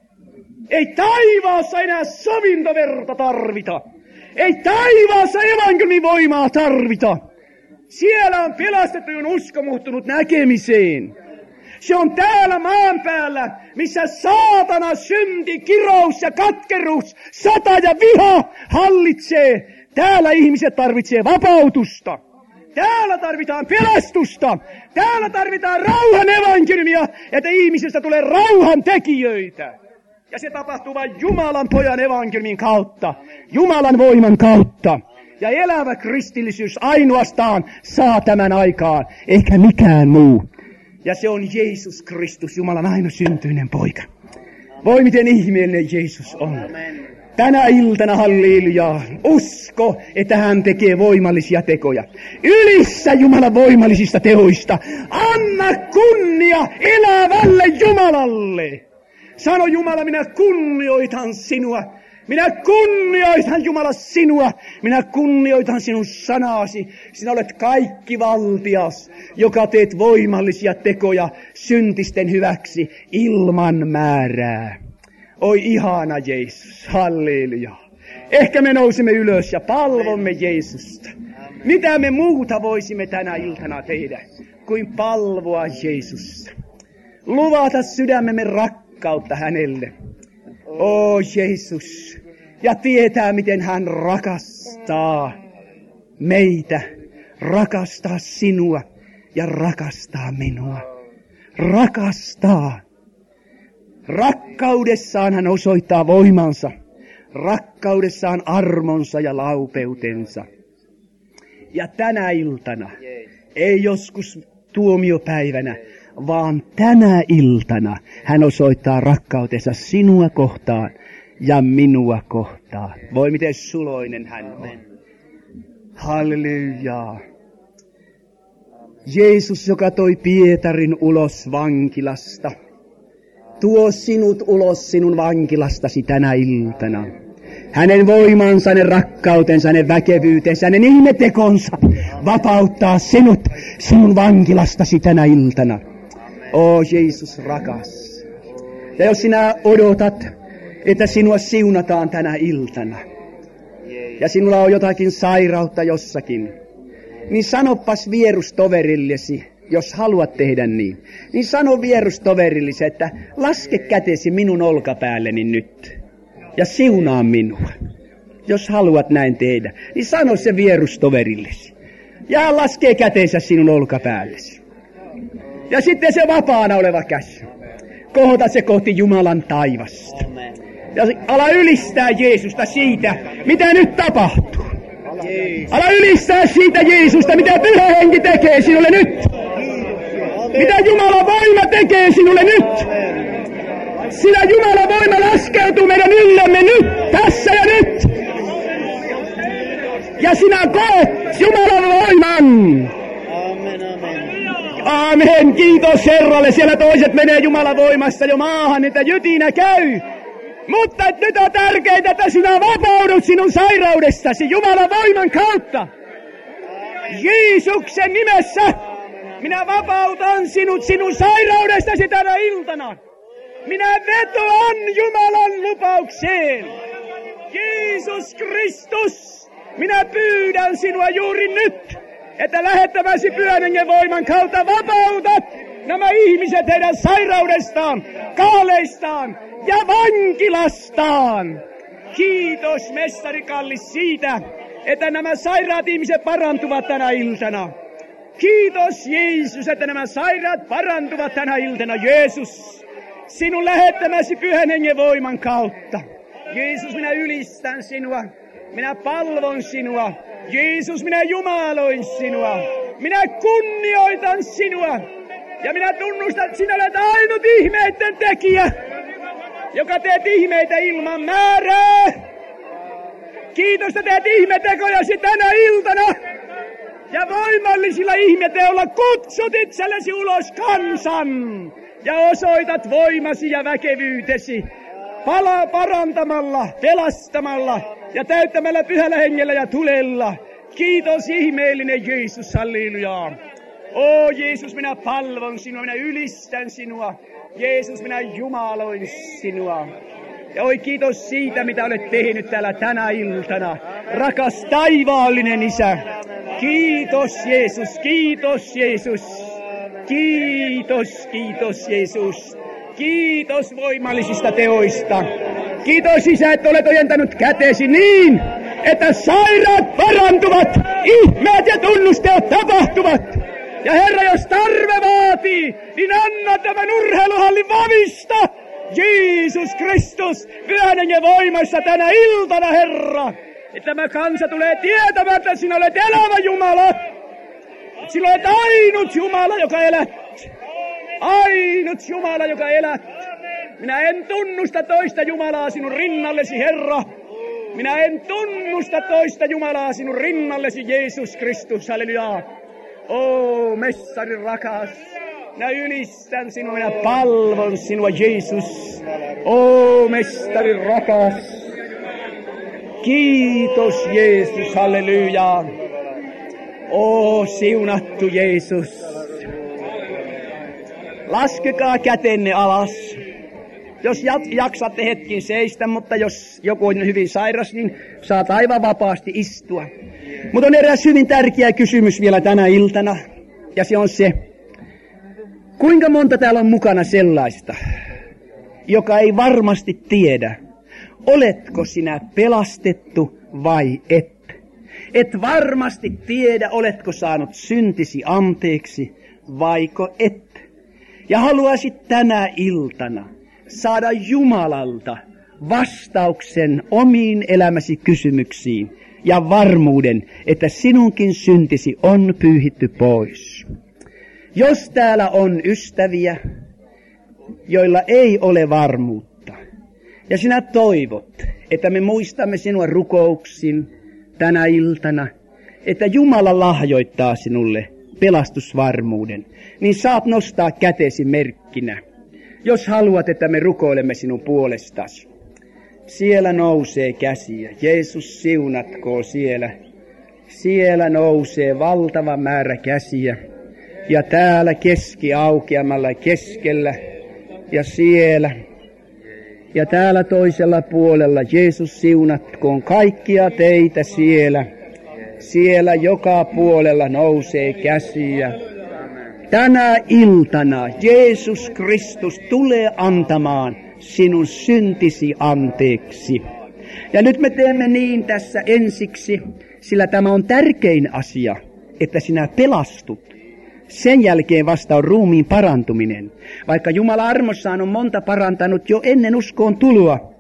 Ei taivaassa enää sovintoverta tarvita. Ei taivaassa evankeliumin voimaa tarvita. Siellä on pelastettujen usko muuttunut näkemiseen. Se on täällä maan päällä, missä saatana, synti, kirous ja katkeruus, sata ja viha hallitsee. Täällä ihmiset tarvitsee vapautusta. Täällä tarvitaan pelastusta. Täällä tarvitaan rauhan evankeliumia, että ihmisestä tulee rauhan tekijöitä. Ja se tapahtuu vain Jumalan pojan evankeliumin kautta, Jumalan voiman kautta. Ja elävä kristillisyys ainoastaan saa tämän aikaan, eikä mikään muu. Ja se on Jeesus Kristus, Jumalan aino syntyinen poika. Voi miten ihmeellinen Jeesus on. Tänä iltana, halleluja, usko, että hän tekee voimallisia tekoja. Ylissä Jumalan voimallisista teoista. Anna kunnia elävälle Jumalalle. Sano Jumala, minä kunnioitan sinua. Minä kunnioitan Jumala sinua. Minä kunnioitan sinun sanasi. Sinä olet kaikkivaltias, joka teet voimallisia tekoja syntisten hyväksi ilman määrää. Oi ihana Jeesus, halleluja. Ehkä me nousemme ylös ja palvomme Jeesusta. Mitä me muuta voisimme tänä iltana tehdä, kuin palvoa Jeesusta. Luvata sydämemme rakkautta hänelle. O Jeesus. Ja tietää, miten hän rakastaa meitä. Rakastaa sinua ja rakastaa minua. Rakastaa. Rakkaudessaan hän osoittaa voimansa. Rakkaudessaan armonsa ja laupeutensa. Ja tänä iltana, ei joskus tuomiopäivänä, vaan tänä iltana hän osoittaa rakkautensa sinua kohtaan ja minua kohtaan. Voi miten suloinen hän on. Halleluja. Jeesus, joka toi Pietarin ulos vankilasta, tuo sinut ulos sinun vankilastasi tänä iltana. Hänen voimansa, hänen rakkautensa, hänen väkevyytensä, hänen ihmetekonsa vapauttaa sinut sinun vankilastasi tänä iltana. O Jeesus rakas. Ja jos sinä odotat, että sinua siunataan tänä iltana, ja sinulla on jotakin sairautta jossakin, niin sanopas vierustoverillesi, jos haluat tehdä niin, niin sano vierustoverillesi, että laske kätesi minun olkapäälleni nyt ja siunaa minua. Jos haluat näin tehdä, niin sano se vierustoverillesi. Ja hän laskee käteensä sinun olkapäällesi. Ja sitten se vapaana oleva käsi. Kohota se kohti Jumalan taivasta. Ja ala ylistää Jeesusta siitä, mitä nyt tapahtuu. Ala ylistää siitä Jeesusta, mitä Pyhä Henki tekee sinulle nyt. Mitä Jumalan voima tekee sinulle nyt. Sillä Jumalan voima laskeutuu meidän yllemme nyt, tässä ja nyt. Ja sinä koet Jumalan voiman. Amen. Kiitos Herralle. Siellä toiset menee Jumalan voimassa jo maahan, että jytinä käy. Mutta nyt on tärkeää, että sinä vapaudut sinun sairaudestasi Jumalan voiman kautta. Jeesuksen nimessä minä vapautan sinut sinun sairaudestasi tänä iltana. Minä vetoan Jumalan lupaukseen. Jeesus Kristus, minä pyydän sinua juuri nyt, että lähettämäsi Pyhän Hengen voiman kautta vapautat nämä ihmiset heidän sairaudestaan, kaaleistaan ja vankilastaan. Kiitos mestari kallis siitä, että nämä sairaat ihmiset parantuvat tänä iltana. Kiitos Jeesus, että nämä sairaat parantuvat tänä iltana. Jeesus, sinun lähettämäsi Pyhän Hengen voiman kautta. Jeesus, minä ylistän sinua. Minä palvon sinua. Jeesus, minä jumaloin sinua. Minä kunnioitan sinua. Ja minä tunnustan, että sinä olet ainut ihmeiden tekijä, joka teet ihmeitä ilman määrää. Kiitos, että teet ihmetekojasi tänä iltana. Ja voimallisilla ihmeteolla kutsut itsellesi ulos kansan. Ja osoitat voimasi ja väkevyytesi. Palaa parantamalla, pelastamalla ja täyttämällä Pyhällä Hengellä ja tulella. Kiitos ihmeellinen Jeesus, halleluja. O Jeesus, minä palvon sinua, minä ylistän sinua. Jeesus, minä jumaloin sinua. Ja oi kiitos siitä, mitä olet tehnyt täällä tänä iltana. Rakas taivaallinen Isä. Kiitos Jeesus, kiitos Jeesus. Kiitos, kiitos Jeesus. Kiitos voimallisista teoista. Kiitos Isä, että olet ojentanut kätesi niin, että sairaat parantuvat, ihmeet ja tunnusteot tapahtuvat. Ja Herra, jos tarve vaatii, niin anna tämän urheiluhallin vavista. Jeesus Kristus, Pyhän Hengen voimassa tänä iltana, Herra. Että tämä kansa tulee tietämään, että sinä olet elävä Jumala. Sinä olet ainut Jumala, joka elät. Ainut Jumala, joka elät. Minä en tunnusta toista Jumalaa sinun rinnallesi, Herra. Minä en tunnusta toista Jumalaa sinun rinnallesi, Jeesus Kristus, halleluja. O mestari rakas, minä ylistän sinua, minä palvon sinua, Jeesus. O mestari rakas, kiitos Jeesus, halleluja. O siunattu Jeesus. Laskekaa kätenne alas. Jos jaksatte hetkin seistä, mutta jos joku on hyvin sairas, niin saat aivan vapaasti istua. Mutta on eräs hyvin tärkeä kysymys vielä tänä iltana, ja se on se, kuinka monta täällä on mukana sellaista, joka ei varmasti tiedä, oletko sinä pelastettu vai et. Et varmasti tiedä, oletko saanut syntisi anteeksi vaiko et. Ja haluaisit tänä iltana saada Jumalalta vastauksen omiin elämäsi kysymyksiin ja varmuuden, että sinunkin syntisi on pyyhitty pois. Jos täällä on ystäviä, joilla ei ole varmuutta, ja sinä toivot, että me muistamme sinua rukouksin tänä iltana, että Jumala lahjoittaa sinulle pelastusvarmuuden, niin saat nostaa kätesi merkkinä, jos haluat, että me rukoilemme sinun puolestasi. Siellä nousee käsiä. Jeesus siunatkoon siellä. Siellä nousee valtava määrä käsiä. Ja täällä keskiaukeamalla keskellä. Ja siellä. Ja täällä toisella puolella Jeesus siunatkoon kaikkia teitä siellä. Siellä joka puolella nousee käsiä. Tänä iltana Jeesus Kristus tulee antamaan sinun syntisi anteeksi. Ja nyt me teemme niin tässä ensiksi, sillä tämä on tärkein asia, että sinä pelastut. Sen jälkeen vasta on ruumiin parantuminen, vaikka Jumala armossaan on monta parantanut jo ennen uskoon tuloa.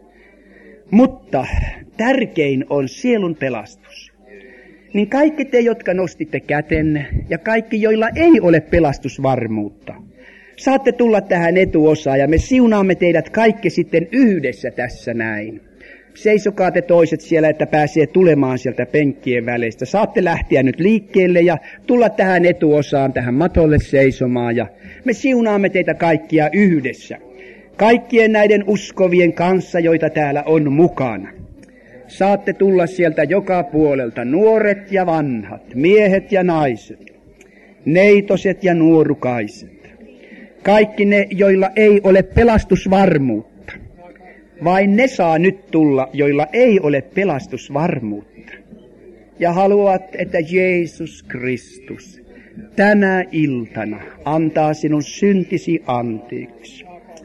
Mutta tärkein on sielun pelastus. Niin kaikki te, jotka nostitte kätenne, ja kaikki, joilla ei ole pelastusvarmuutta, saatte tulla tähän etuosaan, ja me siunaamme teidät kaikki sitten yhdessä tässä näin. Seisokaa te toiset siellä, että pääsee tulemaan sieltä penkkien väleistä. Saatte lähteä nyt liikkeelle ja tulla tähän etuosaan, tähän matolle seisomaan, ja me siunaamme teitä kaikkia yhdessä. Kaikkien näiden uskovien kanssa, joita täällä on mukana. Saatte tulla sieltä joka puolelta, nuoret ja vanhat, miehet ja naiset, neitoset ja nuorukaiset. Kaikki ne, joilla ei ole pelastusvarmuutta. Vain ne saa nyt tulla, joilla ei ole pelastusvarmuutta. Ja haluat, että Jeesus Kristus tänä iltana antaa sinun syntisi anteeksi.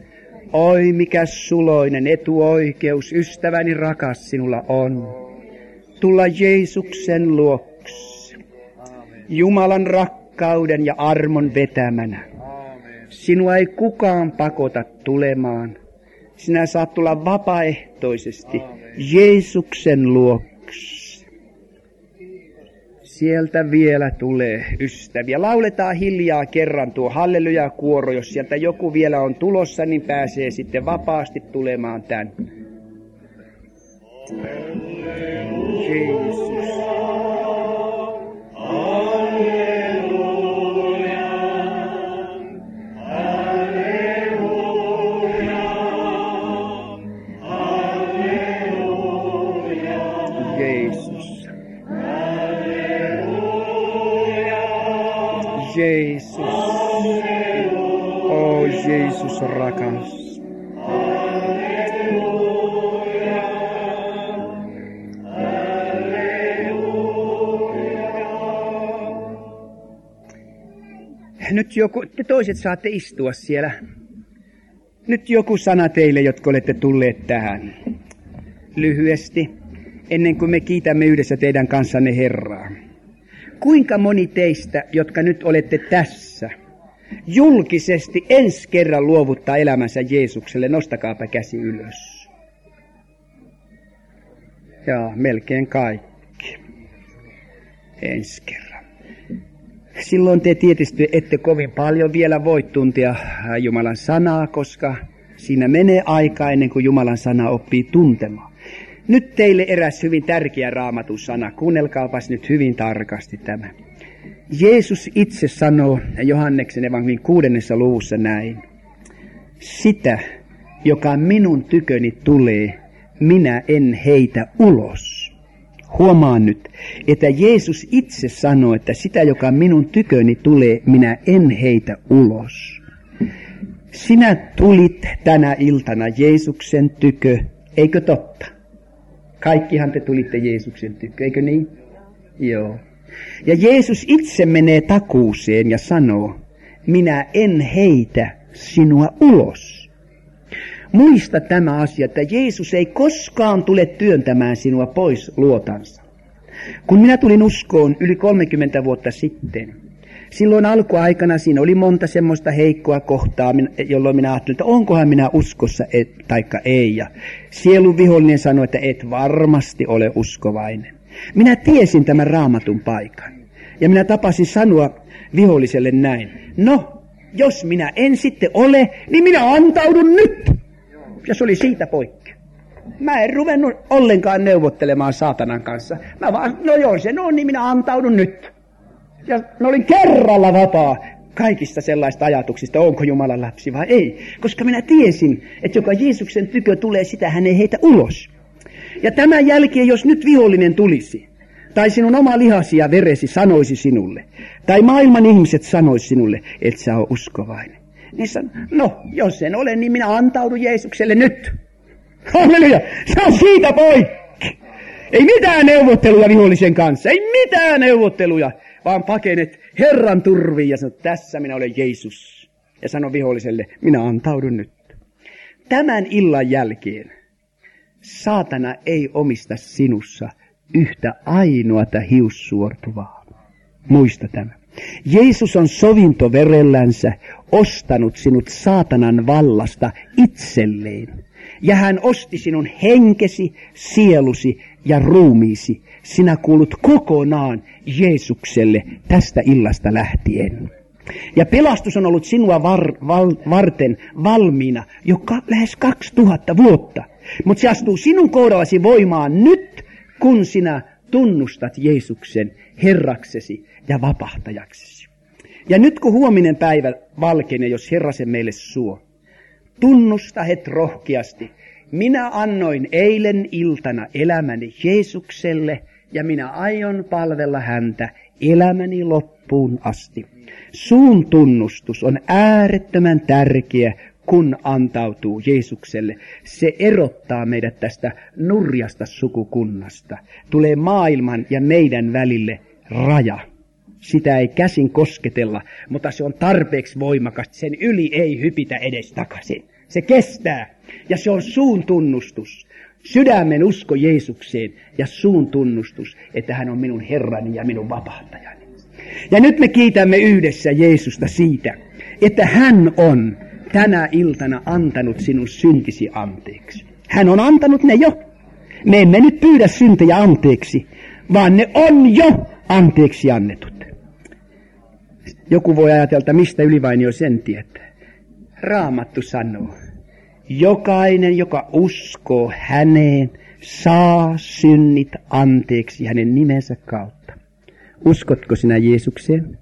Oi, mikä suloinen etuoikeus, ystäväni rakas, sinulla on. Tulla Jeesuksen luokse, Jumalan rakkauden ja armon vetämänä. Sinua ei kukaan pakota tulemaan. Sinä saat tulla vapaaehtoisesti Jeesuksen luokse. Sieltä vielä tulee ystäviä. Lauletaan hiljaa kerran tuo halleluja-kuoro. Jos sieltä joku vielä on tulossa, niin pääsee sitten vapaasti tulemaan tänne. Jeesus. Jeesus, oh Jeesus rakas. Nyt joku, te toiset saatte istua siellä. Nyt joku sana teille, jotka olette tulleet tähän. Lyhyesti, ennen kuin me kiitämme yhdessä teidän kanssanne Herraa. Kuinka moni teistä, jotka nyt olette tässä, julkisesti ensi kerran luovuttaa elämänsä Jeesukselle? Nostakaapa käsi ylös. Jaa, melkein kaikki. Ensi kerran. Silloin te tietysti ette kovin paljon vielä voi tuntea Jumalan sanaa, koska siinä menee aikaa ennen kuin Jumalan sana oppii tuntemaan. Nyt teille eräs hyvin tärkeä Raamatun sana. Kuunnelkaapas nyt hyvin tarkasti tämä. Jeesus itse sanoo Johanneksen evankeliumin kuudennessa luvussa näin. Sitä, joka minun tyköni tulee, minä en heitä ulos. Huomaan nyt, että Jeesus itse sanoo, että sitä, joka minun tyköni tulee, minä en heitä ulos. sinä tulit tänä iltana Jeesuksen tykö, eikö totta? Kaikkihan te tulitte Jeesuksen tykö, eikö niin? Joo. Ja Jeesus itse menee takuuseen ja sanoo, minä en heitä sinua ulos. Muista tämä asia, että Jeesus ei koskaan tule työntämään sinua pois luotansa. Kun minä tulin uskoon yli kolmekymmentä vuotta sitten, silloin alkuaikana siinä oli monta semmoista heikkoa kohtaa, jolloin minä ajattelin, että onkohan minä uskossa et, taikka ei. Ja sielun vihollinen sanoi, että et varmasti ole uskovainen. Minä tiesin tämän Raamatun paikan. Ja minä tapasin sanoa viholliselle näin. No, jos minä en sitten ole, niin minä antaudun nyt. Ja se oli siitä poikki. Mä en ruvennut ollenkaan neuvottelemaan saatanan kanssa. Mä vaan, no joo, se on, niin minä antaudun nyt. Ja mä olin kerralla vapaa kaikista sellaista ajatuksista, onko Jumalan lapsi vai ei. Koska minä tiesin, että joka Jeesuksen tykö tulee, sitä hän ei heitä ulos. Ja tämän jälkeen, jos nyt vihollinen tulisi, tai sinun oma lihasi ja veresi sanoisi sinulle, tai maailman ihmiset sanoisi sinulle, et sä ole uskovainen. Niin sanon, no, jos en ole, niin minä antaudun Jeesukselle nyt. Halleluja, se on siitä poikki. Ei mitään neuvotteluja vihollisen kanssa, ei mitään neuvotteluja, vaan pakenet Herran turviin ja sanot, tässä minä olen Jeesus. Ja sano viholliselle, minä antaudun nyt. Tämän illan jälkeen saatana ei omista sinussa yhtä ainoata hiussuortuvaa. Muista tämä. Jeesus on sovintoverellänsä ostanut sinut saatanan vallasta itselleen. Ja hän osti sinun henkesi, sielusi ja ruumiisi. Sinä kuulut kokonaan Jeesukselle tästä illasta lähtien. Ja pelastus on ollut sinua var, val, varten valmiina jo ka, lähes kaksituhatta vuotta. Mutta se astuu sinun kohdallasi voimaan nyt, kun sinä tunnustat Jeesuksen Herraksesi ja vapahtajaksesi. Ja nyt kun huominen päivä valkenee, jos Herra sen meille suo, tunnusta het rohkeasti. Minä annoin eilen iltana elämäni Jeesukselle ja minä aion palvella häntä elämäni loppuun asti. Suun tunnustus on äärettömän tärkeä, kun antautuu Jeesukselle. Se erottaa meidät tästä nurjasta sukukunnasta. Tulee maailman ja meidän välille raja. Sitä ei käsin kosketella, mutta se on tarpeeksi voimakas. Sen yli ei hypitä edes takaisin. Se kestää ja se on suun tunnustus. Sydämen usko Jeesukseen ja suun tunnustus, että hän on minun Herrani ja minun vapahtajani. Ja nyt me kiitämme yhdessä Jeesusta siitä, että hän on tänä iltana antanut sinun syntisi anteeksi. Hän on antanut ne jo. Me emme nyt pyydä syntejä anteeksi, vaan ne on jo anteeksi annetut. Joku voi ajatella, että mistä Ylivainio sen tietää. Raamattu sanoo, jokainen, joka uskoo häneen, saa synnit anteeksi hänen nimensä kautta. Uskotko sinä Jeesukseen?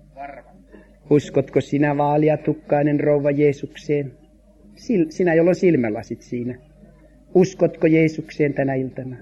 Uskotko sinä vaaliatukkainen rouva Jeesukseen? Sil, sinä, jolla on silmälasit siinä. Uskotko Jeesukseen tänä iltana?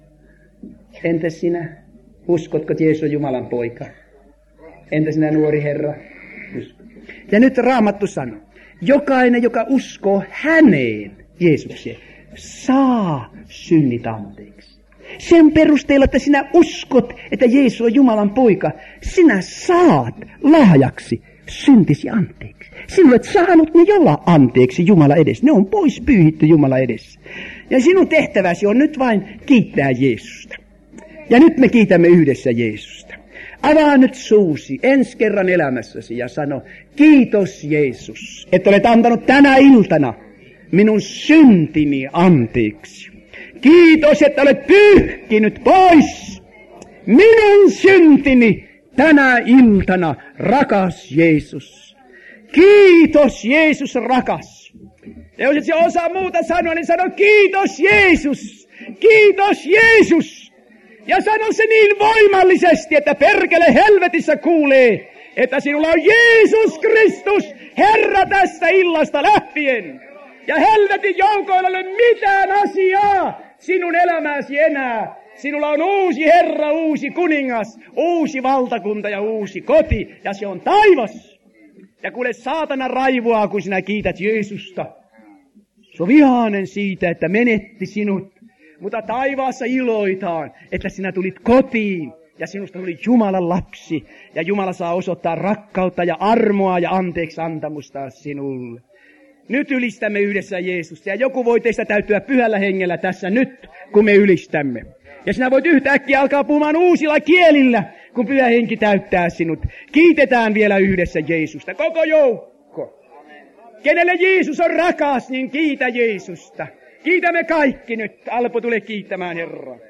Entä sinä? Uskotko, että Jeesus on Jumalan poika? Entä sinä nuori herra? Usko. Ja nyt Raamattu sanoo, jokainen, joka uskoo häneen, Jeesukseen, saa synnit anteeksi. Sen perusteella, että sinä uskot, että Jeesus on Jumalan poika, sinä saat lahjaksi syntisi anteeksi. Sinä olet saanut ne jolla anteeksi Jumala edessä. Ne on pois pyyhitty Jumala edessä. Ja sinun tehtäväsi on nyt vain kiittää Jeesusta. Ja nyt me kiitämme yhdessä Jeesusta. Avaa nyt suusi ensi kerran elämässäsi ja sano, kiitos Jeesus, että olet antanut tänä iltana minun syntini anteeksi. Kiitos, että olet pyyhkinyt pois minun syntini tänä iltana, rakas Jeesus. Kiitos Jeesus rakas. Ja jos et se osaa muuta sanoa, niin sano kiitos Jeesus. Kiitos Jeesus. Ja sano se niin voimallisesti, että perkele helvetissä kuulee, että sinulla on Jeesus Kristus, Herra tästä illasta lähtien. Ja helvetin joukoilla ei ole mitään asiaa sinun elämäsi enää. Sinulla on uusi Herra, uusi kuningas, uusi valtakunta ja uusi koti, ja se on taivas. Ja kuule, saatana raivoaa, kun sinä kiität Jeesusta. Se on vihainen siitä, että menetti sinut. Mutta taivaassa iloitaan, että sinä tulit kotiin ja sinusta tuli Jumalan lapsi. Ja Jumala saa osoittaa rakkautta ja armoa ja anteeksi antamusta sinulle. Nyt ylistämme yhdessä Jeesusta ja joku voi teistä täyttyä pyhällä hengellä tässä nyt, kun me ylistämme. Ja sinä voit yhtäkkiä alkaa puhumaan uusilla kielillä, kun pyhä henki täyttää sinut. Kiitetään vielä yhdessä Jeesusta, koko joukko. Kenelle Jeesus on rakas, niin kiitä Jeesusta. Kiitämme kaikki nyt. Alpo tulee kiittämään Herraa.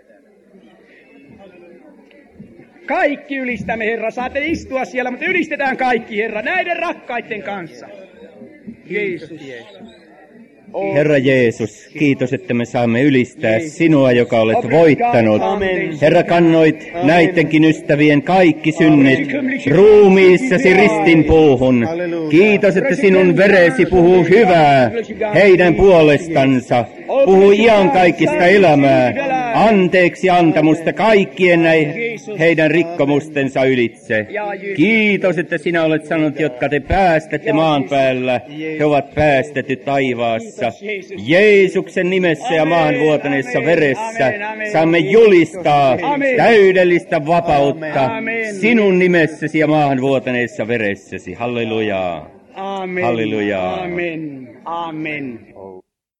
Kaikki ylistämme Herra. Saatte istua siellä, mutta ylistetään kaikki Herra näiden rakkaiden kanssa. Jeesus. Herra Jeesus, kiitos, että me saamme ylistää sinua, joka olet voittanut. Herra, kannoit näidenkin ystävien kaikki synnit ruumiissasi ristinpuuhun. Kiitos, että sinun veresi puhuu hyvää heidän puolestansa. Puhuu iankaikkista elämää, anteeksi antamusta kaikkien näin heidän rikkomustensa ylitse. Kiitos, että sinä olet sanonut, jotka te päästätte maan päällä, he ovat päästetty taivaassa. Jeesuksen nimessä ja maan vuotaneessa veressä saamme julistaa täydellistä vapautta sinun nimessäsi ja maahan vuotaneessa veressäsi. Hallelujaa. Amen. Hallelujaa. Amen. Amen.